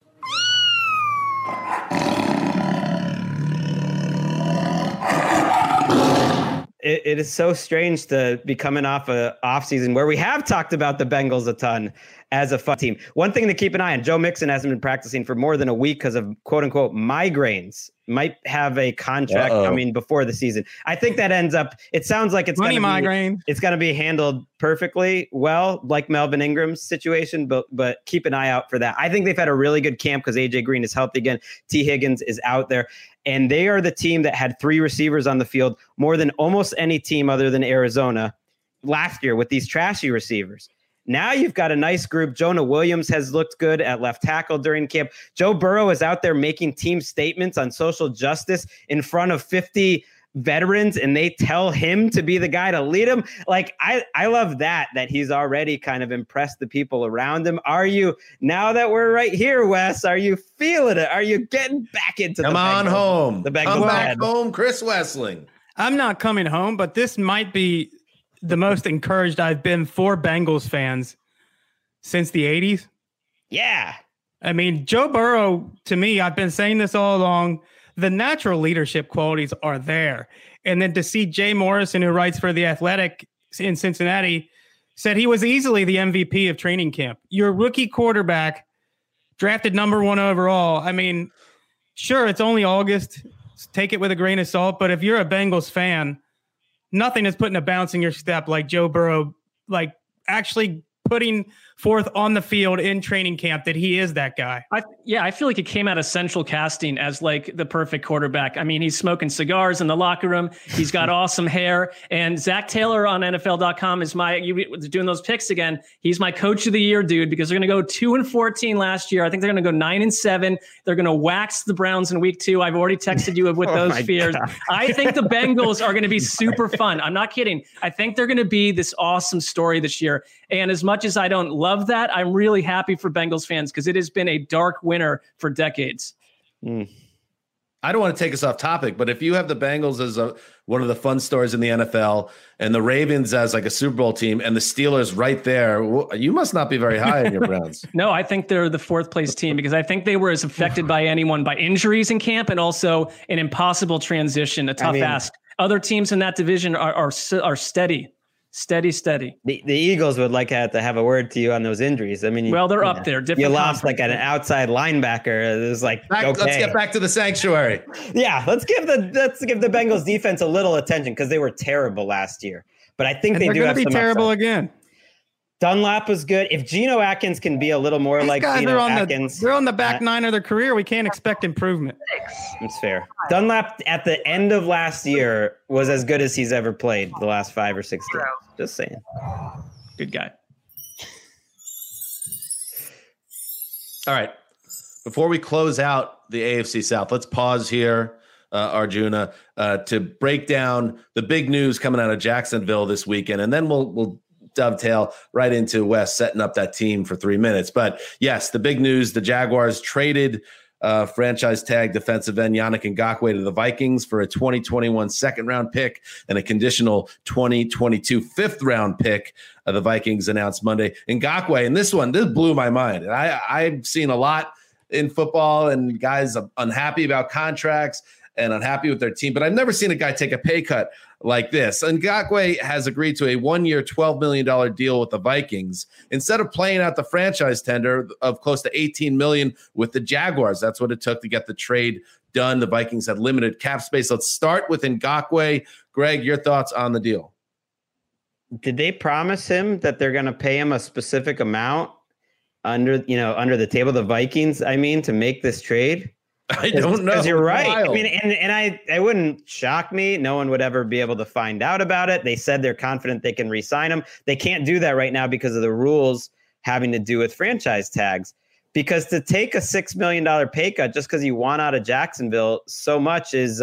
It is so strange to be coming off a offseason where we have talked about the Bengals a ton as a fun team. One thing to keep an eye on, Joe Mixon hasn't been practicing for more than a week because of quote unquote migraines. Might have a contract coming before the season. I think that ends up, it sounds like it's going to be handled perfectly well, like Melvin Ingram's situation, but keep an eye out for that. I think they've had a really good camp because AJ Green is healthy again. T. Higgins is out there. And they are the team that had 3 receivers on the field, more than almost any team other than Arizona last year with these trashy receivers. Now you've got a nice group. Jonah Williams has looked good at left tackle during camp. Joe Burrow is out there making team statements on social justice in front of 50 veterans, and they tell him to be the guy to lead them. Like, I love that he's already kind of impressed the people around him. Are you, now that we're right here, Wes, are you feeling it? Are you getting back into Come on home. The Come back home, Chris Wessling. I'm not coming home, but this might be the most encouraged I've been for Bengals fans since the 80s. Yeah. I mean, Joe Burrow, to me, I've been saying this all along, the natural leadership qualities are there. And then to see Jay Morrison, who writes for The Athletic in Cincinnati, said he was easily the MVP of training camp. Your rookie quarterback, drafted number 1 overall. I mean, sure, it's only August. Take it with a grain of salt. But if you're a Bengals fan, nothing is putting a bounce in your step like Joe Burrow, like actually putting forth on the field in training camp that he is that guy. I feel like he came out of central casting as like the perfect quarterback. I mean, he's smoking cigars in the locker room. He's got awesome hair. And Zach Taylor on NFL.com is doing those picks again. He's my coach of the year, dude, because they're going to go 2-14 last year. I think they're going to go 9-7. They're going to wax the Browns in week 2. I've already texted you with those fears. God. I think the Bengals are going to be super fun. I'm not kidding. I think they're going to be this awesome story this year. And as much as I don't love that, I'm really happy for Bengals fans because it has been a dark winter for decades. I don't want to take us off topic, but if you have the Bengals as one of the fun stories in the NFL and the Ravens as like a Super Bowl team and the Steelers right there, you must not be very high in your Browns. No, I think they're the 4th place team because I think they were as affected by anyone by injuries in camp and also an impossible transition, a tough ask. Other teams in that division are steady. Steady. The Eagles would like to have a word to you on those injuries. I mean, they're up there. Different. You lost like an outside linebacker. It was like, okay. Let's get back to the sanctuary. Yeah, let's give the Bengals defense a little attention because they were terrible last year. But I think they do have to be some terrible upside. Again. Dunlap was good. If Geno Atkins can be a little more like Geno Atkins. They're on the back 9 of their career. We can't expect improvement. That's fair. Dunlap at the end of last year was as good as he's ever played the last 5 or 6 games. Just saying. Good guy. All right. Before we close out the AFC South, let's pause here, Arjuna, to break down the big news coming out of Jacksonville this weekend, and then we'll dovetail right into Wes setting up that team for 3 minutes. But yes, the big news, the Jaguars traded franchise tag defensive end Yannick Ngakoue to the Vikings for a 2021 second-round pick and a conditional 2022 fifth-round pick. The Vikings announced Monday. Ngakoue, and this blew my mind. And I've seen a lot in football and guys unhappy about contracts and unhappy with their team, but I've never seen a guy take a pay cut like this. Ngakoue has agreed to a 1-year, $12 million deal with the Vikings instead of playing out the franchise tender of close to $18 million with the Jaguars. That's what it took to get the trade done. The Vikings had limited cap space. Let's start with Ngakoue. Greg, your thoughts on the deal? Did they promise him that they're going to pay him a specific amount under the table, the Vikings, to make this trade? I don't know. Because you're right. Wild. I mean, and I wouldn't shock me. No one would ever be able to find out about it. They said they're confident they can re-sign him. They can't do that right now because of the rules having to do with franchise tags. Because to take a $6 million pay cut just because you want out of Jacksonville so much is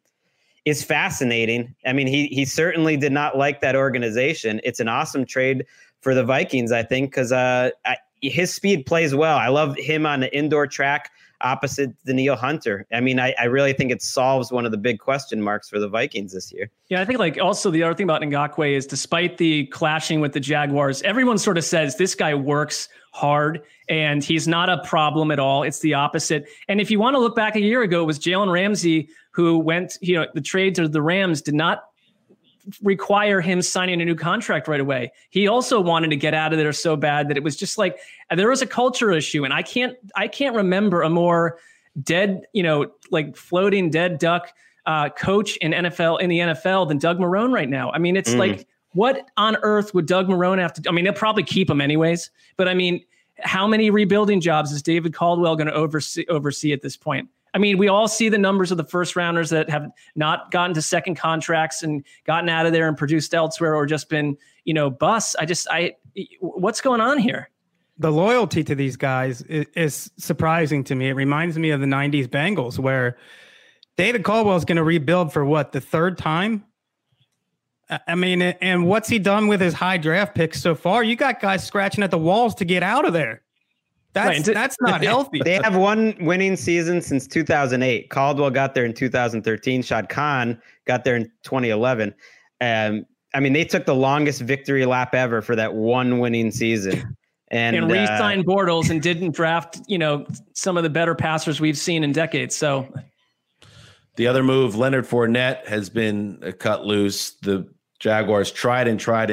fascinating. I mean, he certainly did not like that organization. It's an awesome trade for the Vikings, I think, because his speed plays well. I love him on the indoor track opposite Danielle Hunter. I mean, I really think it solves one of the big question marks for the Vikings this year. Yeah, I think also the other thing about Ngakoue is despite the clashing with the Jaguars, everyone sort of says this guy works hard and he's not a problem at all. It's the opposite. And if you want to look back a year ago, it was Jalen Ramsey who went, the trade to the Rams did not require him signing a new contract right away. He also wanted to get out of there so bad that it was just like there was a culture issue, and I can't remember a more dead, like floating dead duck coach in the NFL than Doug Marrone right now. I mean, it's like, what on earth would Doug Marrone have to do? I mean, they'll probably keep him anyways, but I mean, how many rebuilding jobs is David Caldwell going to oversee at this point? I mean, we all see the numbers of the first rounders that have not gotten to second contracts and gotten out of there and produced elsewhere or just been, busts. What's going on here? The loyalty to these guys is surprising to me. It reminds me of the 90s Bengals, where David Caldwell is going to rebuild for the third time? I mean, and what's he done with his high draft picks so far? You got guys scratching at the walls to get out of there. That's not healthy. They have one winning season since 2008. Caldwell got there in 2013. Shad Khan got there in 2011. I mean, they took the longest victory lap ever for that one winning season. And re-signed Bortles and didn't draft, some of the better passers we've seen in decades. So the other move, Leonard Fournette, has been cut loose. The Jaguars tried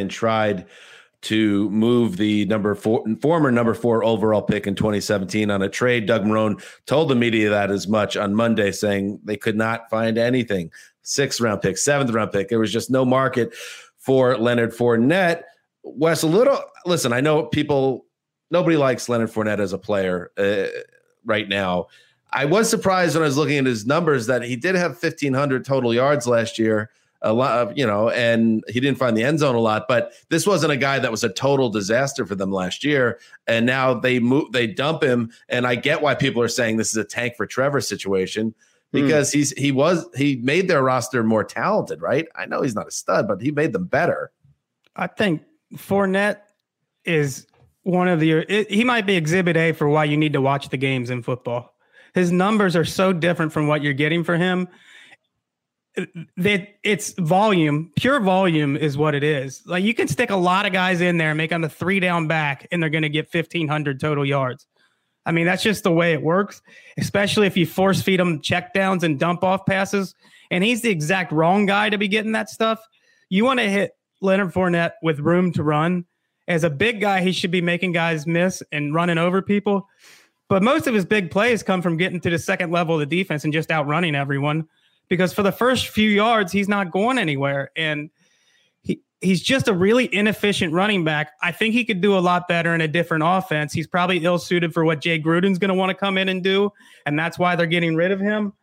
to move the former number 4 overall pick in 2017 on a trade. Doug Marrone told the media that as much on Monday, saying they could not find anything. 6th round pick, 7th round pick. There was just no market for Leonard Fournette. Wes, listen, I know nobody likes Leonard Fournette as a player right now. I was surprised when I was looking at his numbers that he did have 1,500 total yards last year, a lot of, and he didn't find the end zone a lot, but this wasn't a guy that was a total disaster for them last year. And now they dump him. And I get why people are saying this is a tank for Trevor situation, because he made their roster more talented, right? I know he's not a stud, but he made them better. I think Fournette is one of he might be exhibit A for why you need to watch the games in football. His numbers are so different from what you're getting for him. It's volume. Pure volume is what it is. Like, you can stick a lot of guys in there and make them a 3-down back, and they're going to get 1,500 total yards. I mean, that's just the way it works, especially if you force feed them check downs and dump off passes. And he's the exact wrong guy to be getting that stuff. You want to hit Leonard Fournette with room to run. As a big guy, he should be making guys miss and running over people. But most of his big plays come from getting to the second level of the defense and just outrunning everyone, because for the first few yards, he's not going anywhere. And he's just a really inefficient running back. I think he could do a lot better in a different offense. He's probably ill-suited for what Jay Gruden's going to want to come in and do, and that's why they're getting rid of him.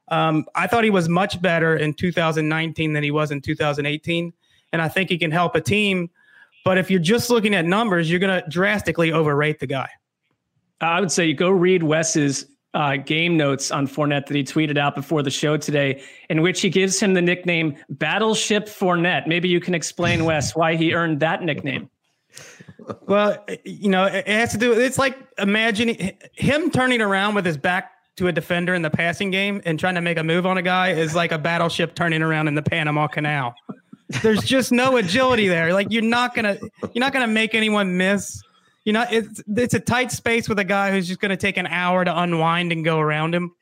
I thought he was much better in 2019 than he was in 2018, and I think he can help a team. But if you're just looking at numbers, you're going to drastically overrate the guy. I would say you go read Wes's game notes on Fournette that he tweeted out before the show today, in which he gives him the nickname Battleship Fournette. Maybe you can explain, Wes, why he earned that nickname. Well, it has to do with, it's like imagining him turning around with his back to a defender in the passing game and trying to make a move on a guy is like a battleship turning around in the Panama Canal. There's just no agility there. Like, you're not gonna make anyone miss. It's a tight space with a guy who's just going to take an hour to unwind and go around him.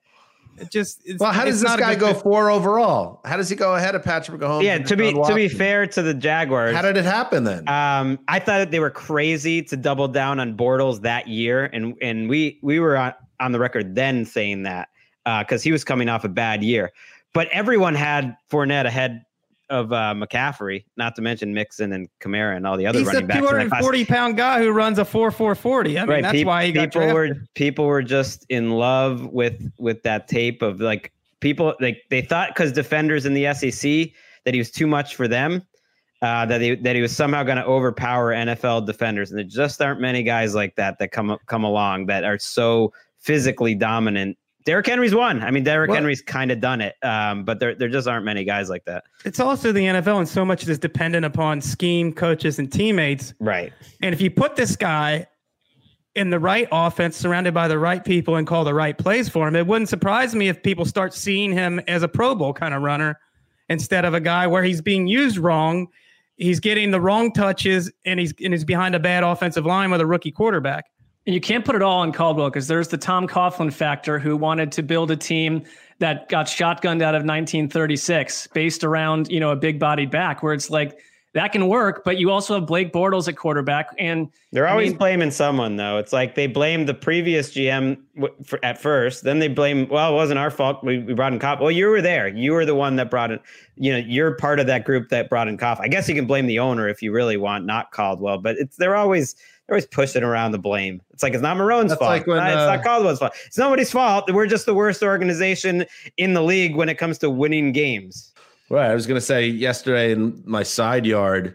How does this guy go 4 overall? How does he go ahead of Patrick Mahomes? Yeah, to be fair to the Jaguars, how did it happen then? I thought that they were crazy to double down on Bortles that year, and we were on the record then saying that because he was coming off a bad year. But everyone had Fournette ahead of McCaffrey, not to mention Mixon and Kamara and all the other running backs. He's a 240-pound guy who runs a 4.440. I mean, that's why he got drafted. People were just in love with that tape of, like, people, like, they thought because defenders in the SEC that he was too much for them, that he was somehow going to overpower NFL defenders, and there just aren't many guys like that come along that are so physically dominant. Derrick Henry's one. I mean, Henry's kind of done it, but there just aren't many guys like that. It's also the NFL, and so much is dependent upon scheme, coaches, and teammates. Right. And if you put this guy in the right offense, surrounded by the right people, and call the right plays for him, it wouldn't surprise me if people start seeing him as a Pro Bowl kind of runner instead of a guy where he's being used wrong. He's getting the wrong touches, and he's behind a bad offensive line with a rookie quarterback. And you can't put it all on Caldwell, because there's the Tom Coughlin factor, who wanted to build a team that got shotgunned out of 1936 based around, a big-bodied back, where it's like, that can work, but you also have Blake Bortles at quarterback. And they're always blaming someone, though. It's like they blame the previous GM at first. Then they blame, it wasn't our fault. We brought in Koff. Well, you were there. You were the one that brought in, you're part of that group that brought in Koff. I guess you can blame the owner if you really want, not Caldwell, but they're always pushing around the blame. It's like, it's not Marrone's fault. Like it's not Caldwell's fault. It's nobody's fault. We're just the worst organization in the league when it comes to winning games. Right. I was going to say, yesterday in my side yard,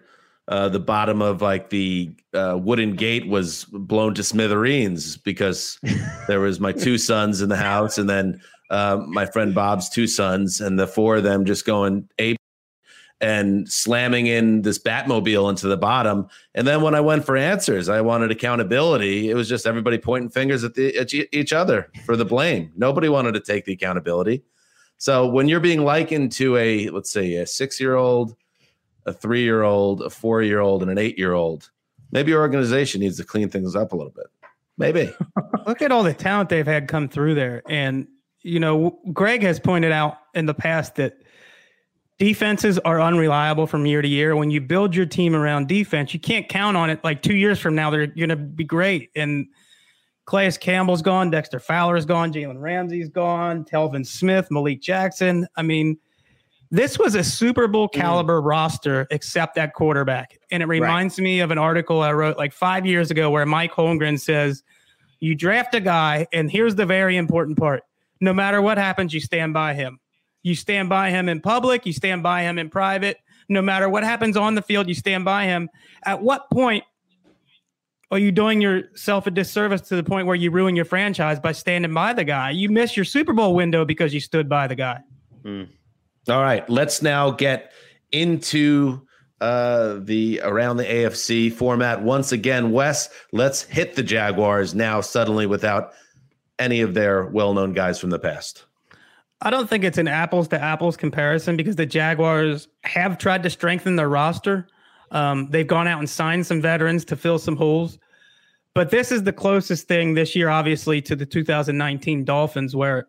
the bottom of like the wooden gate was blown to smithereens because there was my 2 sons in the house, and then my friend Bob's 2 sons, and the 4 of them just going ape and slamming in this Batmobile into the bottom. And then when I went for answers, I wanted accountability. It was just everybody pointing fingers at each other for the blame. Nobody wanted to take the accountability. So when you're being likened to let's say a 6-year-old, a 3-year-old, a 4-year-old, and an 8-year-old, maybe your organization needs to clean things up a little bit. Maybe. Look at all the talent they've had come through there. And, Greg has pointed out in the past that defenses are unreliable from year to year. When you build your team around defense, you can't count on it. Like 2 years from now, they're going to be great. And Calais Campbell's gone. Dexter Fowler's gone. Jalen Ramsey's gone. Telvin Smith, Malik Jackson. I mean, this was a Super Bowl caliber roster, except at quarterback. And it reminds me of an article I wrote like 5 years ago where Mike Holmgren says, you draft a guy, and here's the very important part. No matter what happens, you stand by him. You stand by him in public. You stand by him in private. No matter what happens on the field, you stand by him. At what point are you doing yourself a disservice to the point where you ruin your franchise by standing by the guy? You miss your Super Bowl window because you stood by the guy. All right, let's now get into the around the AFC format once again. Wes, let's hit the Jaguars now suddenly without any of their well-known guys from the past. I don't think it's an apples to apples comparison because the Jaguars have tried to strengthen their roster. They've gone out and signed some veterans to fill some holes. But this is the closest thing this year, obviously, to the 2019 Dolphins, where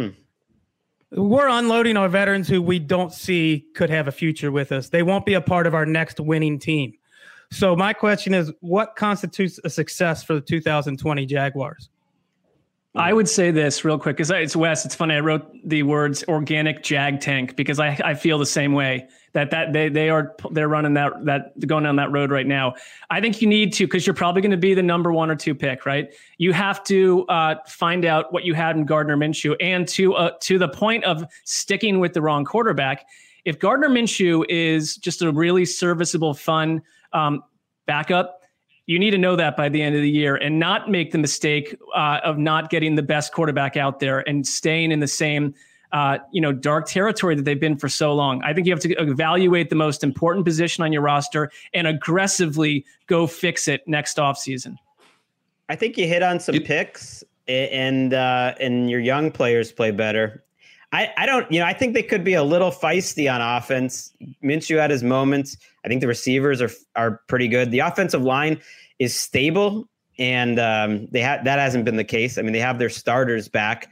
we're unloading our veterans who we don't see could have a future with us. They won't be a part of our next winning team. So my question is, what constitutes a success for the 2020 Jaguars? I would say this real quick, because it's Wes. It's funny. I wrote the words "organic Jag tank" because I feel the same way. That they're running that going down that road right now. I think you need to, because you're probably going to be the number 1 or 2 pick, right? You have to find out what you had in Gardner Minshew, and to the point of sticking with the wrong quarterback. If Gardner Minshew is just a really serviceable, fun backup, you need to know that by the end of the year and not make the mistake of not getting the best quarterback out there and staying in the same, dark territory that they've been for so long. I think you have to evaluate the most important position on your roster and aggressively go fix it next offseason. I think you hit on some picks, and your young players play better. I think they could be a little feisty on offense. Minshew had his moments. I think the receivers are pretty good. The offensive line is stable, and that hasn't been the case. I mean, they have their starters back.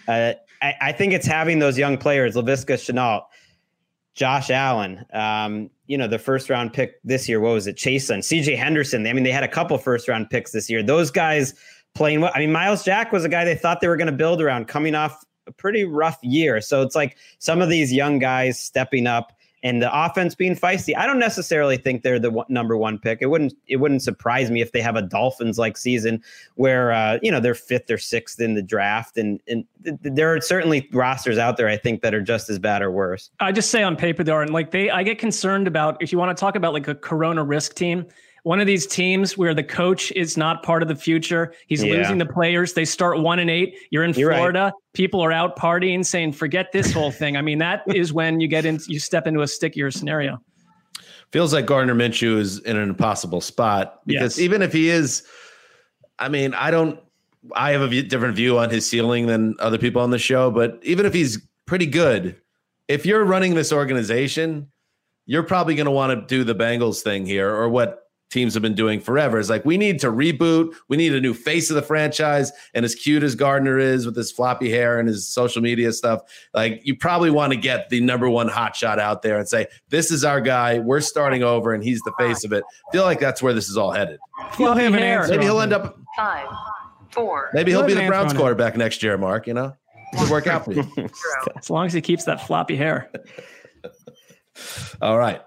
I think it's having those young players, Laviska Shenault, Josh Allen, the first round pick this year. What was it? Chasen, CJ Henderson. I mean, they had a couple first round picks this year. Those guys playing well. I mean, Miles Jack was a guy they thought they were going to build around, coming off a pretty rough year. So it's like some of these young guys stepping up and the offense being feisty. I don't necessarily think they're the number 1 pick. It wouldn't surprise me if they have a Dolphins-like season where, they're 5th or 6th in the draft. And there are certainly rosters out there, I think, that are just as bad or worse. I just say on paper, they are. And I get concerned about, if you want to talk about like a Corona risk team, one of these teams where the coach is not part of the future. He's losing the players. They start 1-8. You're in Florida. Right. People are out partying, saying, forget this whole thing. I mean, that is when you step into a stickier scenario. Feels like Gardner Minshew is in an impossible spot because even if he is, I mean, I have a different view on his ceiling than other people on the show, but even if he's pretty good, if you're running this organization, you're probably going to want to do the Bengals thing here, or what teams have been doing forever. It's like, we need to reboot. We need a new face of the franchise. And as cute as Gardner is with his floppy hair and his social media stuff, like, you probably want to get the number 1 hotshot out there and say, this is our guy. We're starting over, and he's the face of it. I feel like that's where this is all headed. He'll have an answer. Maybe he'll end up 5, 4. Maybe he'll be the Browns quarterback next year, Mark. It'll work out for you. As long as he keeps that floppy hair. All right.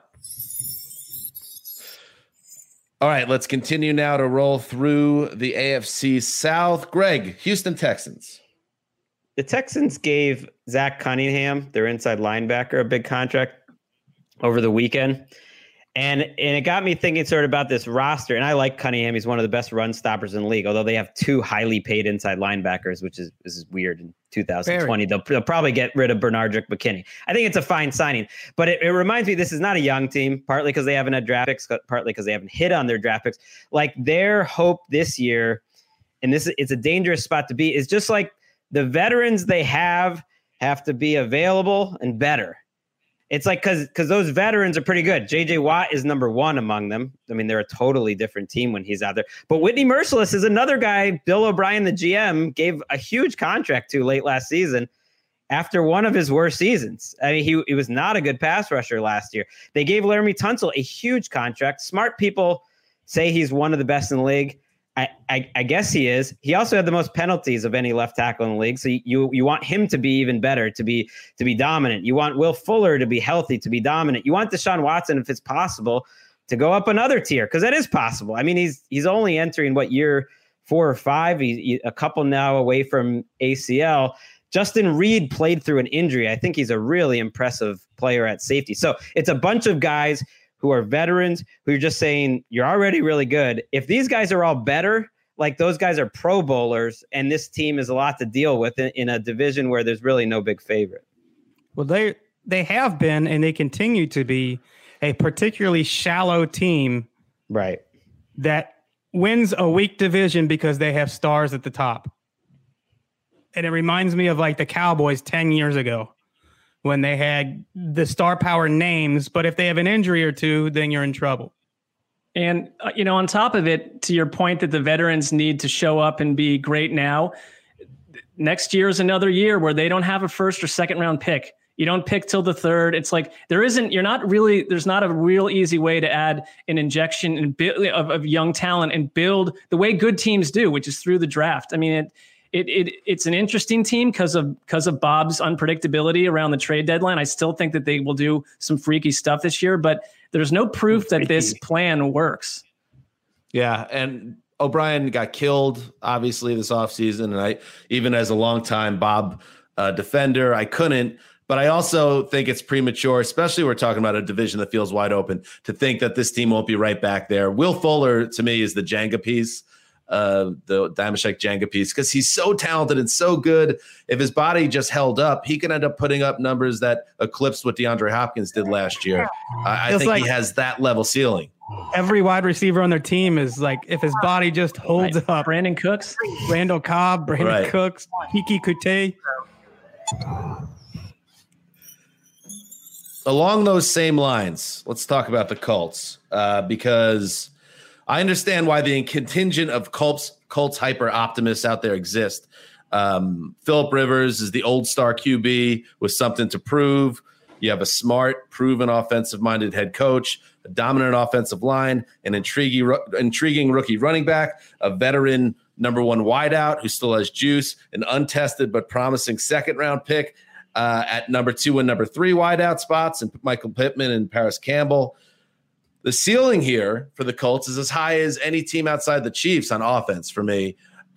All right, let's continue now to roll through the AFC South. Greg, Houston Texans. The Texans gave Zach Cunningham, their inside linebacker, a big contract over the weekend. And it got me thinking sort of about this roster. And I like Cunningham. He's one of the best run stoppers in the league, although they have 2 highly paid inside linebackers, which is weird in 2020. They'll probably get rid of Bernardrick McKinney. I think it's a fine signing. But it reminds me, this is not a young team, partly because they haven't had draft picks, partly because they haven't hit on their draft picks. Like their hope this year, and it's a dangerous spot to be, is just like the veterans they have to be available and better. It's like because those veterans are pretty good. J.J. Watt is number 1 among them. I mean, they're a totally different team when he's out there. But Whitney Mercilus is another guy Bill O'Brien, the GM, gave a huge contract to late last season after one of his worst seasons. I mean, he was not a good pass rusher last year. They gave Laramie Tunsil a huge contract. Smart people say he's one of the best in the league. I guess he is. He also had the most penalties of any left tackle in the league. So you want him to be even better, to be dominant. You want Will Fuller to be healthy, to be dominant. You want Deshaun Watson, if it's possible, to go up another tier, because that is possible. I mean, he's only entering year 4 or 5. He's a couple now away from ACL. Justin Reed played through an injury. I think he's a really impressive player at safety. So it's a bunch of guys who are veterans, who are just saying, you're already really good. If these guys are all better, like those guys are Pro Bowlers, and this team is a lot to deal with in a division where there's really no big favorite. Well, they have been, and they continue to be, a particularly shallow team. Right. That wins a weak division because they have stars at the top. And it reminds me of like the Cowboys 10 years ago, when they had the star power names, but if they have an injury or two, then you're in trouble. And, on top of it, to your point that the veterans need to show up and be great now, next year is another year where they don't have a 1st or 2nd round pick. You don't pick till the 3rd. It's like there's not a real easy way to add an injection of young talent and build the way good teams do, which is through the draft. I mean, it's an interesting team because of Bob's unpredictability around the trade deadline. I still think that they will do some freaky stuff this year, but there's no proof that this plan works. Yeah, and O'Brien got killed, obviously, this offseason. And I, even as a longtime Bob defender, I couldn't. But I also think it's premature, especially we're talking about a division that feels wide open, to think that this team won't be right back there. Will Fuller, to me, is the Jenga piece. The Damashek Jenga piece, because he's so talented and so good. If his body just held up, he can end up putting up numbers that eclipsed what DeAndre Hopkins did last year. I think he has that level ceiling. Every wide receiver on their team is like, if his body just holds up. Brandon Cooks, Randall Cobb, Brandon Cooks, Kiki Kute. Along those same lines, let's talk about the Colts, because I understand why the contingent of Colts hyper optimists out there exist. Phillip Rivers is the old star QB with something to prove. You have a smart, proven offensive-minded head coach, a dominant offensive line, an intriguing rookie running back, a veteran number 1 wideout who still has juice, an untested but promising 2nd-round pick at number 2 and number 3 wideout spots, and Michael Pittman and Paris Campbell. The ceiling here for the Colts is as high as any team outside the Chiefs on offense for me.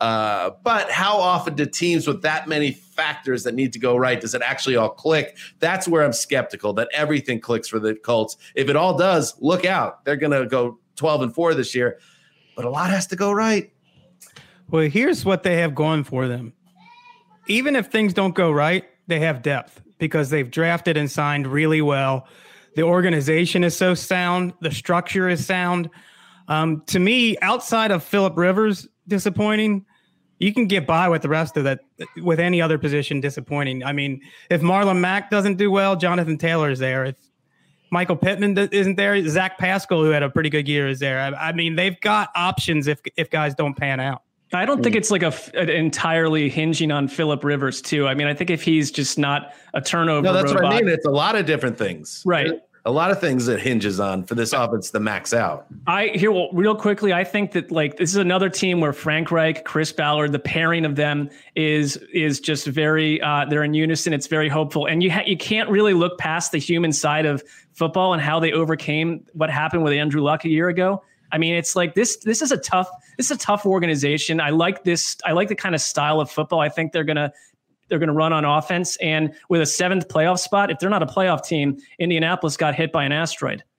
But how often do teams with that many factors that need to go right, does it actually all click? That's where I'm skeptical that everything clicks for the Colts. If it all does, look out. They're going to go 12-4 this year. But a lot has to go right. Well, here's what they have going for them. Even if things don't go right, they have depth because they've drafted and signed really well. The organization is so sound. The structure is sound. To me, outside of Phillip Rivers disappointing, you can get by with the rest of that, with any other position disappointing. I mean, if Marlon Mack doesn't do well, Jonathan Taylor is there. If Michael Pittman isn't there, Zach Pascal, who had a pretty good year, is there. I mean, they've got options if guys don't pan out. I don't think it's like entirely hinging on Phillip Rivers too. I mean, I think if he's just not a turnover No, that's robot, what I mean. It's a lot of different things. Right. A lot of things that hinges on for this offense to max out. Real quickly, I think that like this is another team where Frank Reich, Chris Ballard, the pairing of them is just very they're in unison. It's very hopeful, and you can't really look past the human side of football and how they overcame what happened with Andrew Luck a year ago. I mean, it's like this is a tough organization. I like this. I like the kind of style of football. I think they're gonna run on offense, and with a 7th playoff spot, if they're not a playoff team, Indianapolis got hit by an asteroid.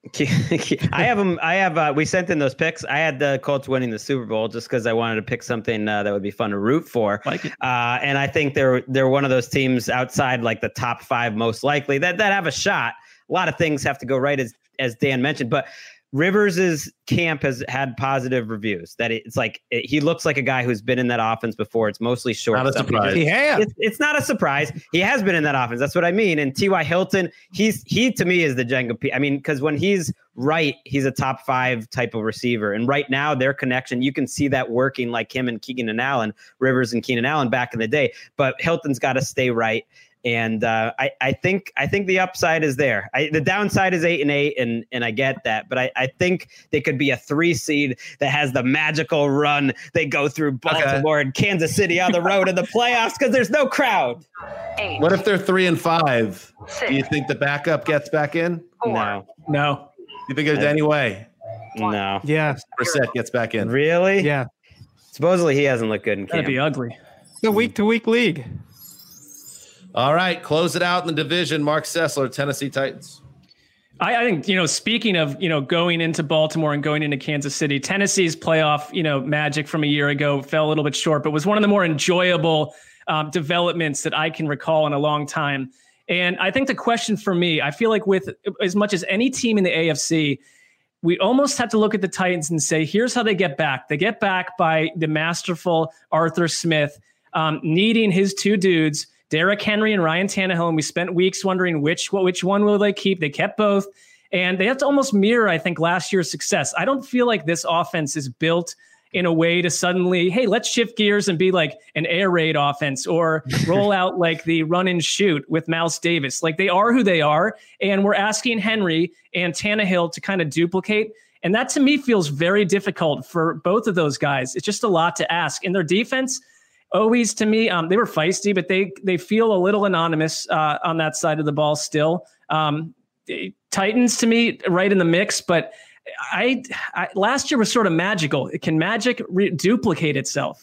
I have them. We sent in those picks. I had the Colts winning the Super Bowl just because I wanted to pick something that would be fun to root for. And I think they're one of those teams outside like the top 5 most likely that have a shot. A lot of things have to go right, as Dan mentioned, but Rivers' camp has had positive reviews. That he looks like a guy who's been in that offense before. It's mostly short. Not a surprise. It's not a surprise. He has been in that offense. That's what I mean. And T.Y. Hilton, he to me is the Jenga piece. I mean, because when he's right, he's a top 5 type of receiver. And right now, their connection, you can see that working like him and Keenan Allen, Rivers and Keenan Allen back in the day. But Hilton's got to stay right. And I think the upside is there. The downside is 8-8, and I get that, but I think they could be a 3 seed that has the magical run. They go through Baltimore and Kansas City on the road in the playoffs because there's no crowd. 8. What if they're 3-5? 6. Do you think the backup gets back in? 4. No. You think there's any way? No. Yeah. Brissett gets back in? Really? Yeah. Supposedly he hasn't looked good in That'd camp. be ugly. It's a week-to-week league. All right, close it out in the division. Mark Sessler, Tennessee Titans. I think, speaking of, going into Baltimore and going into Kansas City, Tennessee's playoff, magic from a year ago fell a little bit short, but was one of the more enjoyable developments that I can recall in a long time. And I think the question for me, I feel like with as much as any team in the AFC, we almost have to look at the Titans and say, here's how they get back. They get back by the masterful Arthur Smith needing his 2 dudes, Derrick Henry and Ryan Tannehill, and we spent weeks wondering which one will they keep. They kept both, and they have to almost mirror, I think, last year's success. I don't feel like this offense is built in a way to suddenly, hey, let's shift gears and be like an air raid offense or roll out like the run and shoot with Mouse Davis. Like they are who they are, and we're asking Henry and Tannehill to kind of duplicate. And that to me feels very difficult for both of those guys. It's just a lot to ask. In their defense, always to me, they were feisty, but they feel a little anonymous on that side of the ball still. Titans to me, right in the mix, but I last year was sort of magical. Can magic duplicate itself?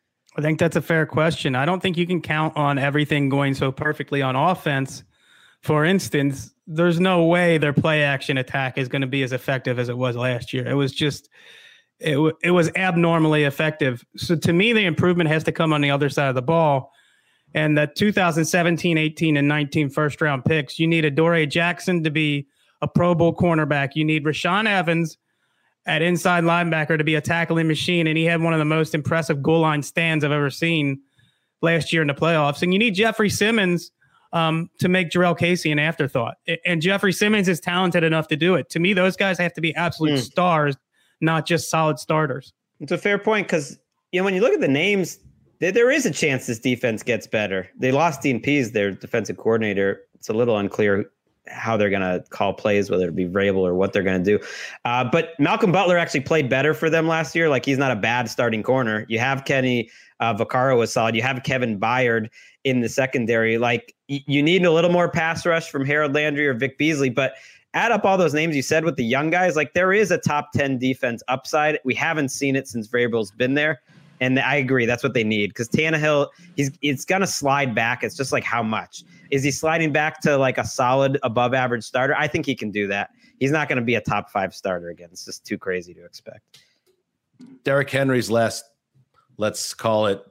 I think that's a fair question. I don't think you can count on everything going so perfectly on offense. For instance, there's no way their play action attack is going to be as effective as it was last year. It was just it was abnormally effective. So to me, the improvement has to come on the other side of the ball. And the 2017, 18, and 19 first-round picks, you need Adoree Jackson to be a Pro Bowl cornerback. You need Rashaan Evans at inside linebacker to be a tackling machine, and he had one of the most impressive goal line stands I've ever seen last year in the playoffs. And you need Jeffrey Simmons to make Jarrell Casey an afterthought. And Jeffrey Simmons is talented enough to do it. To me, those guys have to be absolute stars, not just solid starters. It's a fair point because when you look at the names, there is a chance this defense gets better. They lost Dean Pease, their defensive coordinator. It's a little unclear how they're going to call plays, whether it be Vrabel or what they're going to do. But Malcolm Butler actually played better for them last year. Like, he's not a bad starting corner. You have Kenny Vaccaro was solid. You have Kevin Byard in the secondary. Like, you need a little more pass rush from Harold Landry or Vic Beasley, but add up all those names you said with the young guys. Like, there is a top 10 defense upside. We haven't seen it since Vrabel's been there. And I agree. That's what they need. Because Tannehill, it's going to slide back. It's just like, how much? Is he sliding back to like a solid above average starter? I think he can do that. He's not going to be a top 5 starter again. It's just too crazy to expect. Derrick Henry's last, let's call it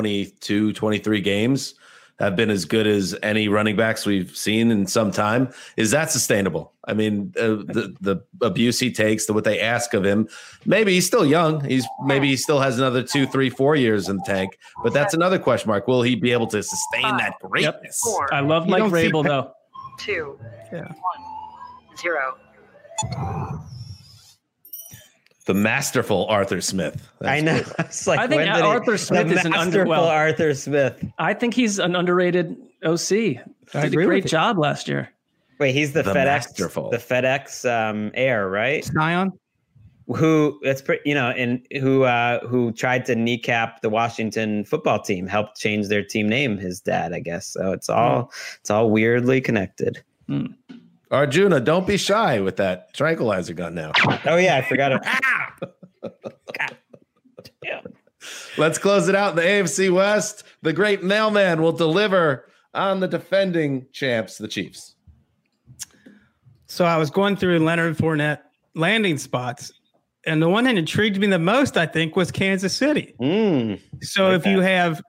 22, 23 games have been as good as any running backs we've seen in some time. Is that sustainable? I mean, the abuse he takes, what they ask of him, maybe he's still young. Maybe he still has another 2, 3, 4 years in the tank, but that's another question mark. Will he be able to sustain that greatness? 4, I love Mike Vrabel though. 2, 1, 0. The masterful Arthur Smith. I know. It's like, I think Arthur Smith is an masterful Arthur Smith. I think he's an underrated OC. Did a great job last year. Wait, he's the FedEx, masterful. The FedEx heir, right? Scion, who tried to kneecap the Washington football team, helped change their team name. His dad, I guess. So it's all weirdly connected. Arjuna, don't be shy with that tranquilizer gun now. Oh yeah, I forgot it. God. Let's close it out in the AFC West. The great mailman will deliver on the defending champs, the Chiefs. So I was going through Leonard Fournette landing spots, and the one that intrigued me the most, I think, was Kansas City. So if you have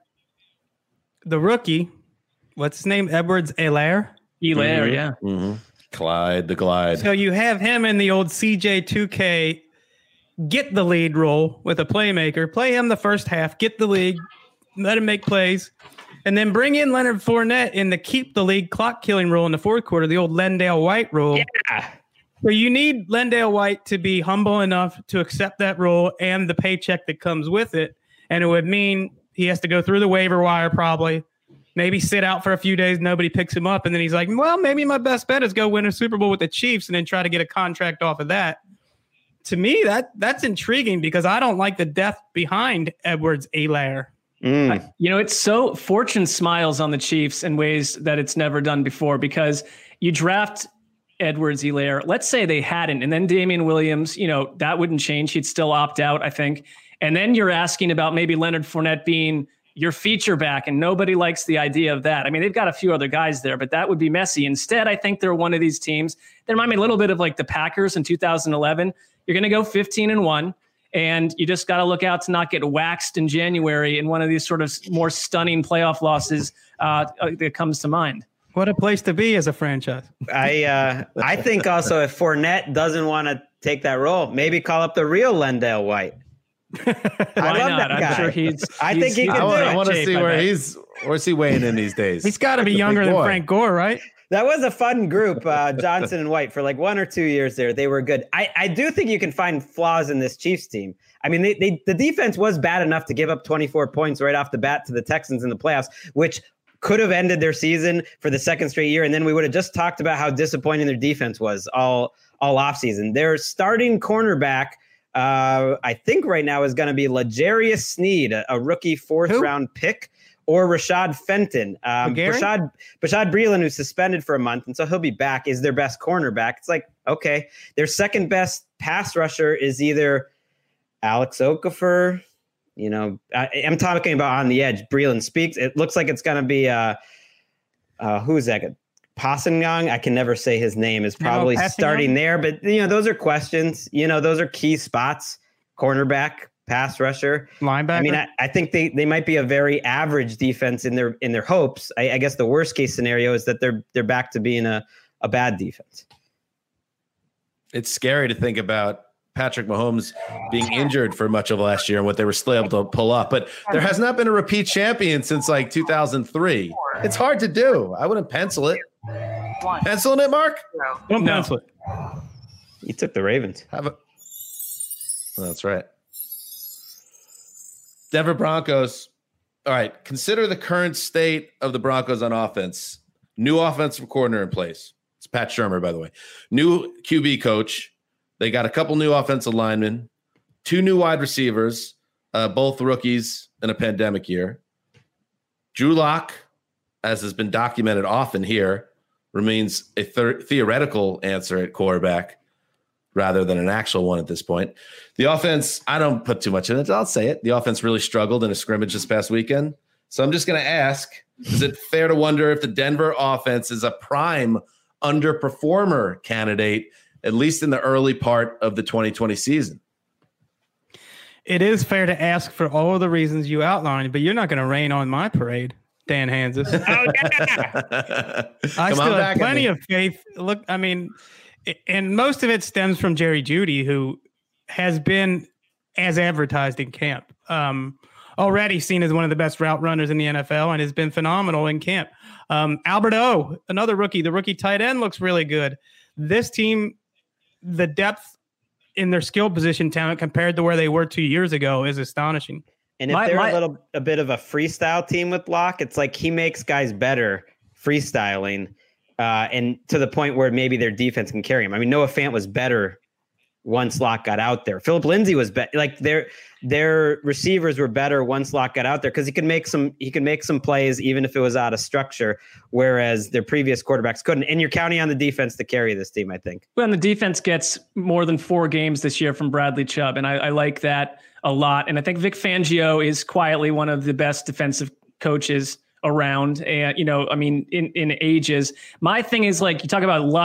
the rookie, what's his name? Edwards-Helaire? Helaire, yeah. Mm-hmm. Clyde the Glide. So you have him in the old CJ2K, get the lead role with a playmaker, play him the first half, get the lead, let him make plays, and then bring in Leonard Fournette in the keep the league clock killing role in the fourth quarter, the old Lendale White rule. Yeah. So you need Lendale White to be humble enough to accept that role and the paycheck that comes with it. And it would mean he has to go through the waiver wire probably, maybe sit out for a few days, nobody picks him up, and then he's like, well, maybe my best bet is go win a Super Bowl with the Chiefs and then try to get a contract off of that. To me, that's intriguing because I don't like the depth behind Edwards-Helaire. It's so fortune smiles on the Chiefs in ways that it's never done before because you draft Edwards-Helaire. Let's say they hadn't, and then Damian Williams, that wouldn't change. He'd still opt out, I think. And then you're asking about maybe Leonard Fournette being your feature back, and nobody likes the idea of that. I mean, they've got a few other guys there, but that would be messy. Instead, I think they're one of these teams that remind me a little bit of like the Packers in 2011. You're going to go 15-1. And you just got to look out to not get waxed in January in one of these sort of more stunning playoff losses that comes to mind. What a place to be as a franchise. I think also if Fournette doesn't want to take that role, maybe call up the real Lendale White. Why not? I'm sure he's. I think he can do it. I want to see where's he weighing in these days. He's got to be younger than Frank Gore, right? That was a fun group, Johnson and White, for like 1 or 2 years there. They were good. I do think you can find flaws in this Chiefs team. I mean, the defense was bad enough to give up 24 points right off the bat to the Texans in the playoffs, which could have ended their season for the second straight year. And then we would have just talked about how disappointing their defense was all offseason. Their starting cornerback, I think right now is going to be L'Jarius Sneed, a rookie fourth-round pick. Or Rashad Fenton. Bashad Breeland, who's suspended for a month, and so he'll be back, is their best cornerback. It's like, okay. Their second best pass rusher is either Alex Okafor. I'm talking about on the edge. Breeland speaks. It looks like it's going to be, who's that? Pasengang. I can never say his name, is probably starting there. But, those are questions. Those are key spots. Cornerback, pass rusher, linebacker. I mean, I think they might be a very average defense in their hopes. I guess the worst case scenario is that they're back to being a bad defense. It's scary to think about Patrick Mahomes being injured for much of last year and what they were still able to pull up. But there has not been a repeat champion since like 2003. It's hard to do. I wouldn't pencil it. Penciling it, Mark? Don't pencil it. You took the Ravens. That's right. Denver Broncos. All right. Consider the current state of the Broncos on offense. New offensive coordinator in place. It's Pat Shurmur, by the way. New QB coach. They got a couple new offensive linemen, 2 new wide receivers, both rookies in a pandemic year. Drew Lock, as has been documented often here, remains a theoretical answer at quarterback rather than an actual one at this point. The offense, I don't put too much in it. I'll say it. The offense really struggled in a scrimmage this past weekend. So I'm just going to ask, is it fair to wonder if the Denver offense is a prime underperformer candidate, at least in the early part of the 2020 season? It is fair to ask for all of the reasons you outlined, but you're not going to rain on my parade, Dan Hanzus. Oh, yeah. I still have plenty of faith. Look, I mean, and most of it stems from Jerry Jeudy, who has been as advertised in camp. Already seen as one of the best route runners in the NFL and has been phenomenal in camp. Albert O, another rookie, the rookie tight end, looks really good. This team, the depth in their skill position talent compared to where they were 2 years ago is astonishing. And if they're a bit of a freestyle team with Locke, it's like he makes guys better freestyling. And to the point where maybe their defense can carry him. I mean, Noah Fant was better once Locke got out there. Philip Lindsay was better. Like their receivers were better once Locke got out there because he could make some plays even if it was out of structure, whereas their previous quarterbacks couldn't. And you're counting on the defense to carry this team, I think. Well, and the defense gets more than 4 games this year from Bradley Chubb, and I like that a lot. And I think Vic Fangio is quietly one of the best defensive coaches around, and in ages. My thing is, like, you talk about luck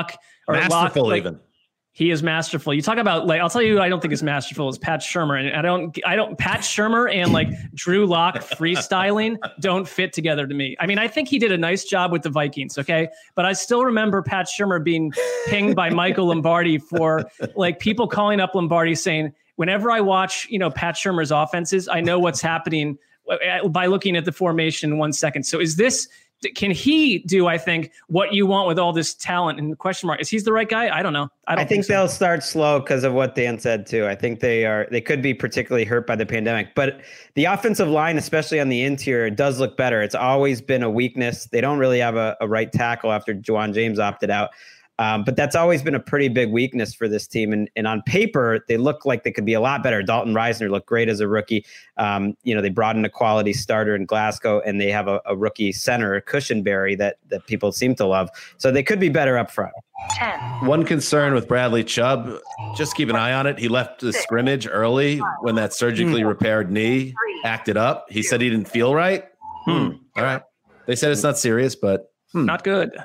or masterful lock, even. He is masterful. You talk about I'll tell you who I don't think is masterful is Pat Shurmur. And I don't Pat Shurmur and Drew Lock freestyling don't fit together to me. I mean, I think he did a nice job with the Vikings. Okay. But I still remember Pat Shurmur being pinged by Michael Lombardi for people calling up Lombardi saying, whenever I watch, Pat Shurmur's offenses, I know what's happening by looking at the formation in 1 second. So can he do, I think, what you want with all this talent and question mark? Is he the right guy? I don't know. I think so. They'll start slow because of what Dan said too. I think they could be particularly hurt by the pandemic, but the offensive line, especially on the interior, does look better. It's always been a weakness. They don't really have a right tackle after Juwan James opted out. But that's always been a pretty big weakness for this team. And on paper, they look like they could be a lot better. Dalton Reisner looked great as a rookie. They brought in a quality starter in Glasgow, and they have a rookie center, Cushenberry, that people seem to love. So they could be better up front. 10. One concern with Bradley Chubb, just keep an eye on it. He left the scrimmage early when that surgically repaired knee acted up. He said he didn't feel right. All right. They said it's not serious, but not good.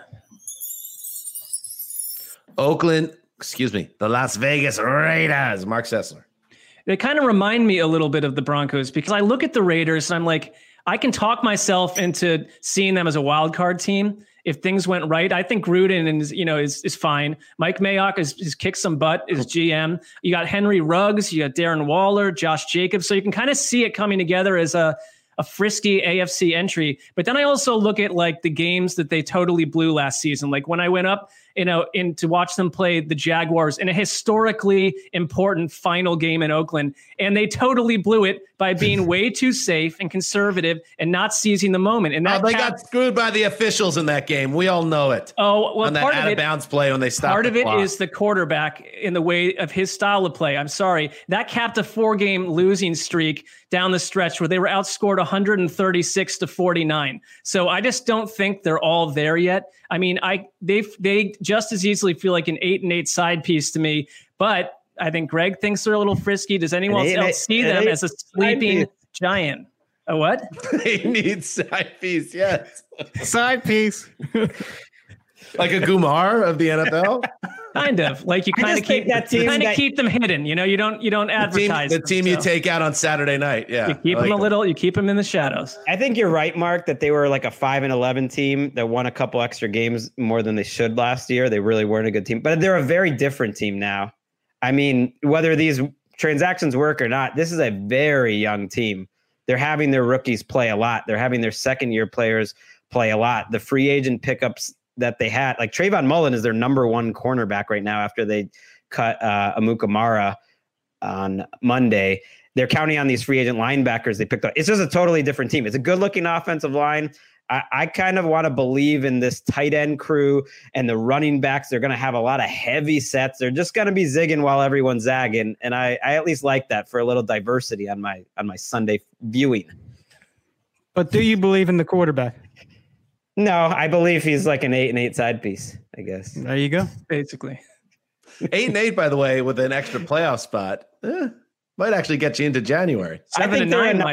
the Las Vegas Raiders, Mark Sessler. They kind of remind me a little bit of the Broncos because I look at the Raiders and I'm like, I can talk myself into seeing them as a wild card team if things went right. I think Gruden is fine. Mike Mayock is kicked some butt as GM. You got Henry Ruggs, you got Darren Waller, Josh Jacobs. So you can kind of see it coming together as a frisky AFC entry. But then I also look at the games that they totally blew last season. Like when I went up, in to watch them play the Jaguars in a historically important final game in Oakland. And they totally blew it by being way too safe and conservative and not seizing the moment. And that they got screwed by the officials in that game. We all know it. Oh, well, on that out of bounds play when they stopped. Part of it clock. is the quarterback in the way of his style of play. I'm sorry. That capped a 4-game losing streak down the stretch where they were outscored 136-49. So I just don't think they're all there yet. I mean, they just as easily feel like an 8-8 side piece to me, but I think Greg thinks they're a little frisky. Does anyone else see them as a sleeping giant? A what? They need side piece, yes. Side piece. Like a Gumar of the NFL? Kind of. Like you kind of keep that team. Keep them hidden. You don't advertise the team you take out on Saturday night. Yeah. You keep them a little. You keep them in the shadows. I think you're right, Mark, that they were like a 5-11 team that won a couple extra games more than they should last year. They really weren't a good team, but they're a very different team now. I mean, whether these transactions work or not, this is a very young team. They're having their rookies play a lot. They're having their second-year players play a lot. The free agent pickups that they had, like Trayvon Mullen is their number one cornerback right now after they cut Amukamara on Monday. They're counting on these free agent linebackers they picked up. It's just a totally different team. It's a good-looking offensive line. I kind of want to believe in this tight end crew and the running backs. They're going to have a lot of heavy sets. They're just going to be zigging while everyone's zagging. And I at least like that for a little diversity on my Sunday viewing. But do you believe in the quarterback? No, I believe he's like an 8-8 side piece, I guess. There you go. Basically. 8-8, by the way, with an extra playoff spot. Might actually get you into January. I think they're a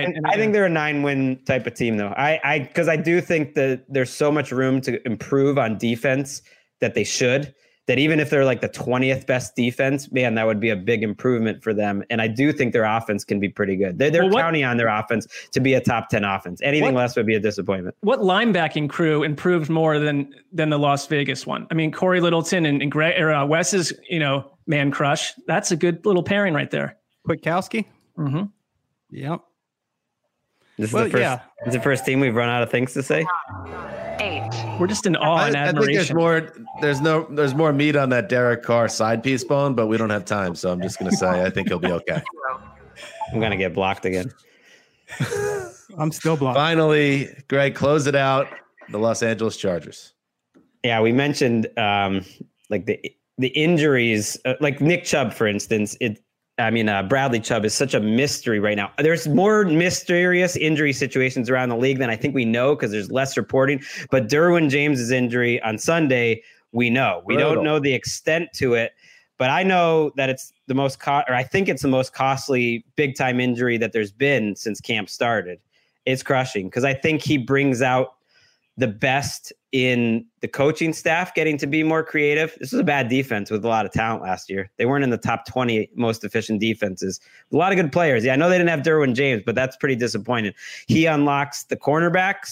9-win type of team, though. Because I do think that there's so much room to improve on defense that they should. That even if they're like the 20th best defense, man, that would be a big improvement for them. And I do think their offense can be pretty good. They're counting on their offense to be a top 10 offense. Anything less would be a disappointment. What linebacking crew improved more than the Las Vegas one? I mean, Corey Littleton and Wes's, man crush. That's a good little pairing right there. Kwiatkowski? Mm-hmm. Yep. This is the first team we've run out of things to say. 8. We're just in awe and admiration. I think there's more meat on that Derek Carr side piece bone, but we don't have time. So I'm just going to say I think he'll be okay. I'm going to get blocked again. I'm still blocked. Finally, Greg, close it out. The Los Angeles Chargers. Yeah, we mentioned like the injuries, like Nick Chubb, for instance. Bradley Chubb is such a mystery right now. There's more mysterious injury situations around the league than I think we know because there's less reporting. But Derwin James's injury on Sunday, we know. We don't know the extent to it, but I know that it's the most I think it's the most costly big time injury that there's been since camp started. It's crushing because I think he brings out the best in the coaching staff getting to be more creative. This was a bad defense with a lot of talent last year. They weren't in the top 20 most efficient defenses. A lot of good players. Yeah, I know they didn't have Derwin James, but that's pretty disappointing. He unlocks the cornerbacks,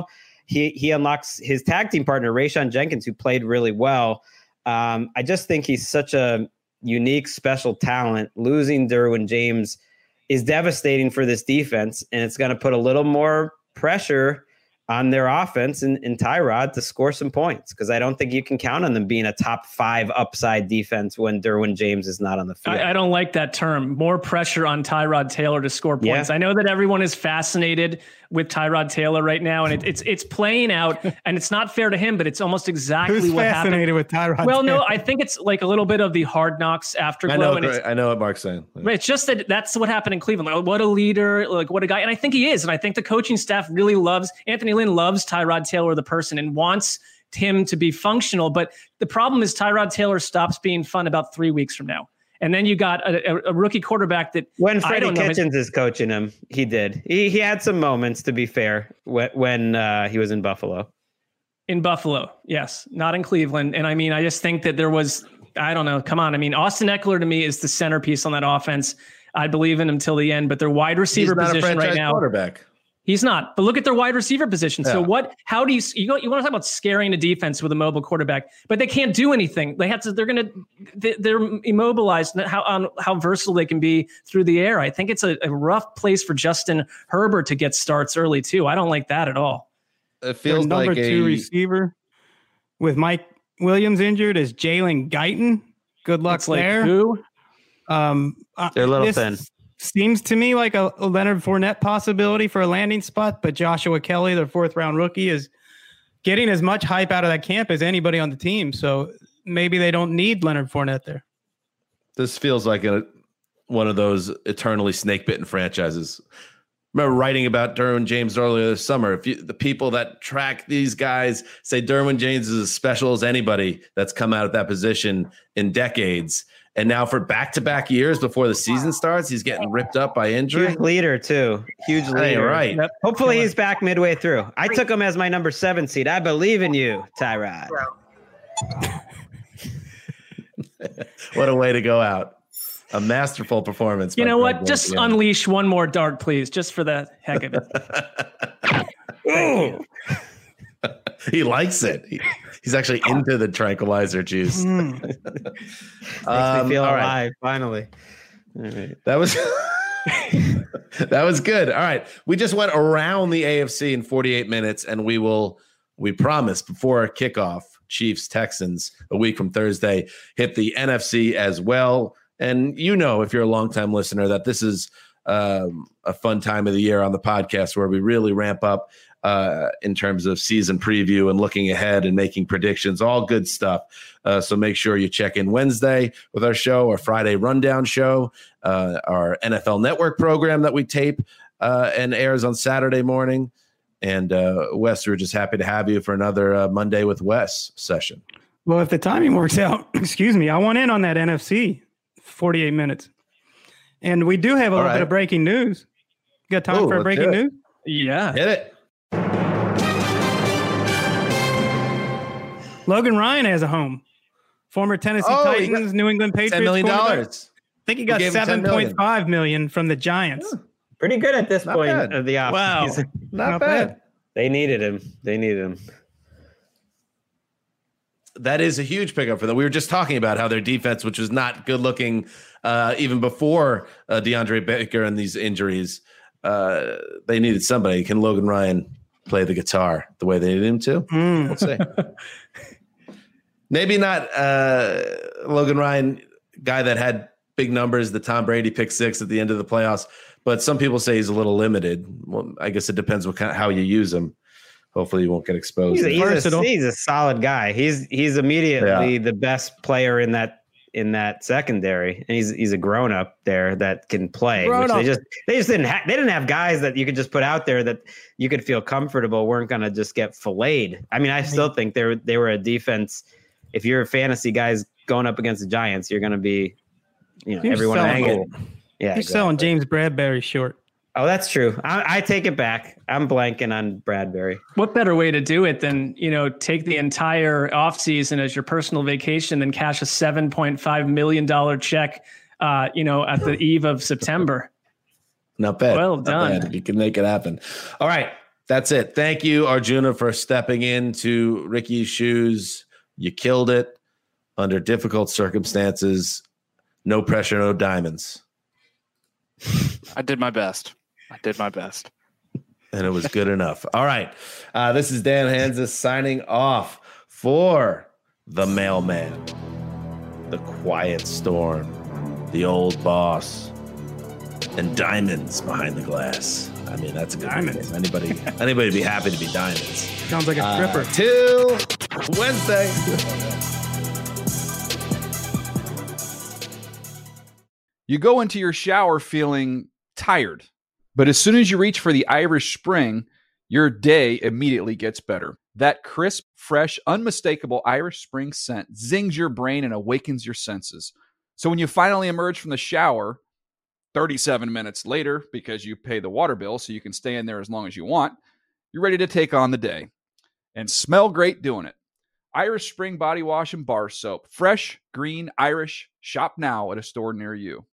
He unlocks his tag team partner, Rayshon Jenkins, who played really well. I just think he's such a unique, special talent. Losing Derwin James is devastating for this defense, and it's going to put a little more pressure on their offense and Tyrod to score some points, because I don't think you can count on them being a top 5 upside defense when Derwin James is not on the field. I don't like that term. More pressure on Tyrod Taylor to score points. Yeah. I know that everyone is fascinated with Tyrod Taylor right now, and it's playing out, and it's not fair to him, but it's almost exactly Who's what fascinated happened. With Tyrod Well, Taylor? No, I think it's like a little bit of the Hard Knocks afterglow. I know what Mark's saying. It's just that's what happened in Cleveland. Like, what a leader, like what a guy. And I think he is. And I think the coaching staff really Anthony Lynn loves Tyrod Taylor, the person, and wants him to be functional. But the problem is Tyrod Taylor stops being fun about 3 weeks from now. And then you got a rookie quarterback that when Freddie Kitchens is coaching him, he did. He had some moments, to be fair, when he was in Buffalo. In Buffalo, yes, not in Cleveland. And I mean, I just think that there was, I don't know, come on. I mean, Austin Eckler to me is the centerpiece on that offense. I believe in him till the end, but their wide receiver position right now. Quarterback. He's not, but look at their wide receiver position. Yeah. So how do you want to talk about scaring a defense with a mobile quarterback, but they can't do anything. They're immobilized on how versatile they can be through the air. I think it's a rough place for Justin Herbert to get starts early too. I don't like that at all. It feels their number like 2 receiver with Mike Williams injured is Jalen Guyton. Good luck there. Who? They're a little thin. Seems to me like a Leonard Fournette possibility for a landing spot, but Joshua Kelly, their 4th-round rookie, is getting as much hype out of that camp as anybody on the team. So maybe they don't need Leonard Fournette there. This feels like one of those eternally snake-bitten franchises. Remember writing about Derwin James earlier this summer. The people that track these guys say Derwin James is as special as anybody that's come out of that position in decades. And now for back-to-back years before the season starts, he's getting ripped up by injury. Huge leader, too. Huge leader. Right. Yep. Hopefully he's back midway through. I took him as my number 7 seed. I believe in you, Tyrod. What a way to go out. A masterful performance. You know what? Just unleash one more dart, please, just for the heck of it. He likes it. He's actually into the tranquilizer juice. Makes me feel alive, finally. All right. That was good. All right. We just went around the AFC in 48 minutes, and we promise before our kickoff, Chiefs, Texans, a week from Thursday, hit the NFC as well. And if you're a longtime listener, that this is a fun time of the year on the podcast where we really ramp up in terms of season preview and looking ahead and making predictions, all good stuff. So make sure you check in Wednesday with our show, our Friday rundown show, our NFL Network program that we tape and airs on Saturday morning. And Wes, we're just happy to have you for another Monday with Wes session. Well, if the timing works out, I want in on that NFC 48 minutes. And we do have a little bit of breaking news. You got time for breaking news? Yeah. Hit it. Logan Ryan has a home. Former Tennessee Titans, New England Patriots. $10 million. I think he got $7.5 million from the Giants. Yeah. Pretty good at this point of the offseason. Wow. Not bad. They needed him. That is a huge pickup for them. We were just talking about how their defense, which was not good looking even before DeAndre Baker and these injuries, they needed somebody. Can Logan Ryan play the guitar the way they needed him to? We'll see. Maybe not Logan Ryan, guy that had big numbers, the Tom Brady pick 6 at the end of the playoffs, but some people say he's a little limited. Well, I guess it depends how you use him. Hopefully he won't get exposed. He's a solid guy. He's immediately the best player in that secondary, and he's a grown up there that can play. They just didn't have guys that you could just put out there that you could feel comfortable weren't going to just get filleted. I mean, I still think they were a defense. If you're a fantasy guys going up against the Giants, you're going to be, everyone angling. Yeah, he's selling James Bradbury short. Oh, that's true. I take it back. I'm blanking on Bradbury. What better way to do it than, take the entire offseason as your personal vacation and cash a $7.5 million check, at the eve of September. Not bad. Well Not done. bad. You can make it happen. All right. That's it. Thank you, Arjuna, for stepping into Ricky's shoes. You killed it under difficult circumstances. No pressure, no diamonds. I did my best. And it was good enough. All right. This is Dan Hanzus signing off for the mailman, the quiet storm, the old boss, and diamonds behind the glass. I mean, that's a good Diamonds. name. Anybody be happy to be diamonds. Sounds like a stripper. Till Wednesday. You go into your shower feeling tired, but as soon as you reach for the Irish Spring, your day immediately gets better. That crisp, fresh, unmistakable Irish Spring scent zings your brain and awakens your senses. So when you finally emerge from the shower, 37 minutes later, because you pay the water bill so you can stay in there as long as you want, you're ready to take on the day and smell great doing it. Irish Spring Body Wash and Bar Soap. Fresh, green, Irish. Shop now at a store near you.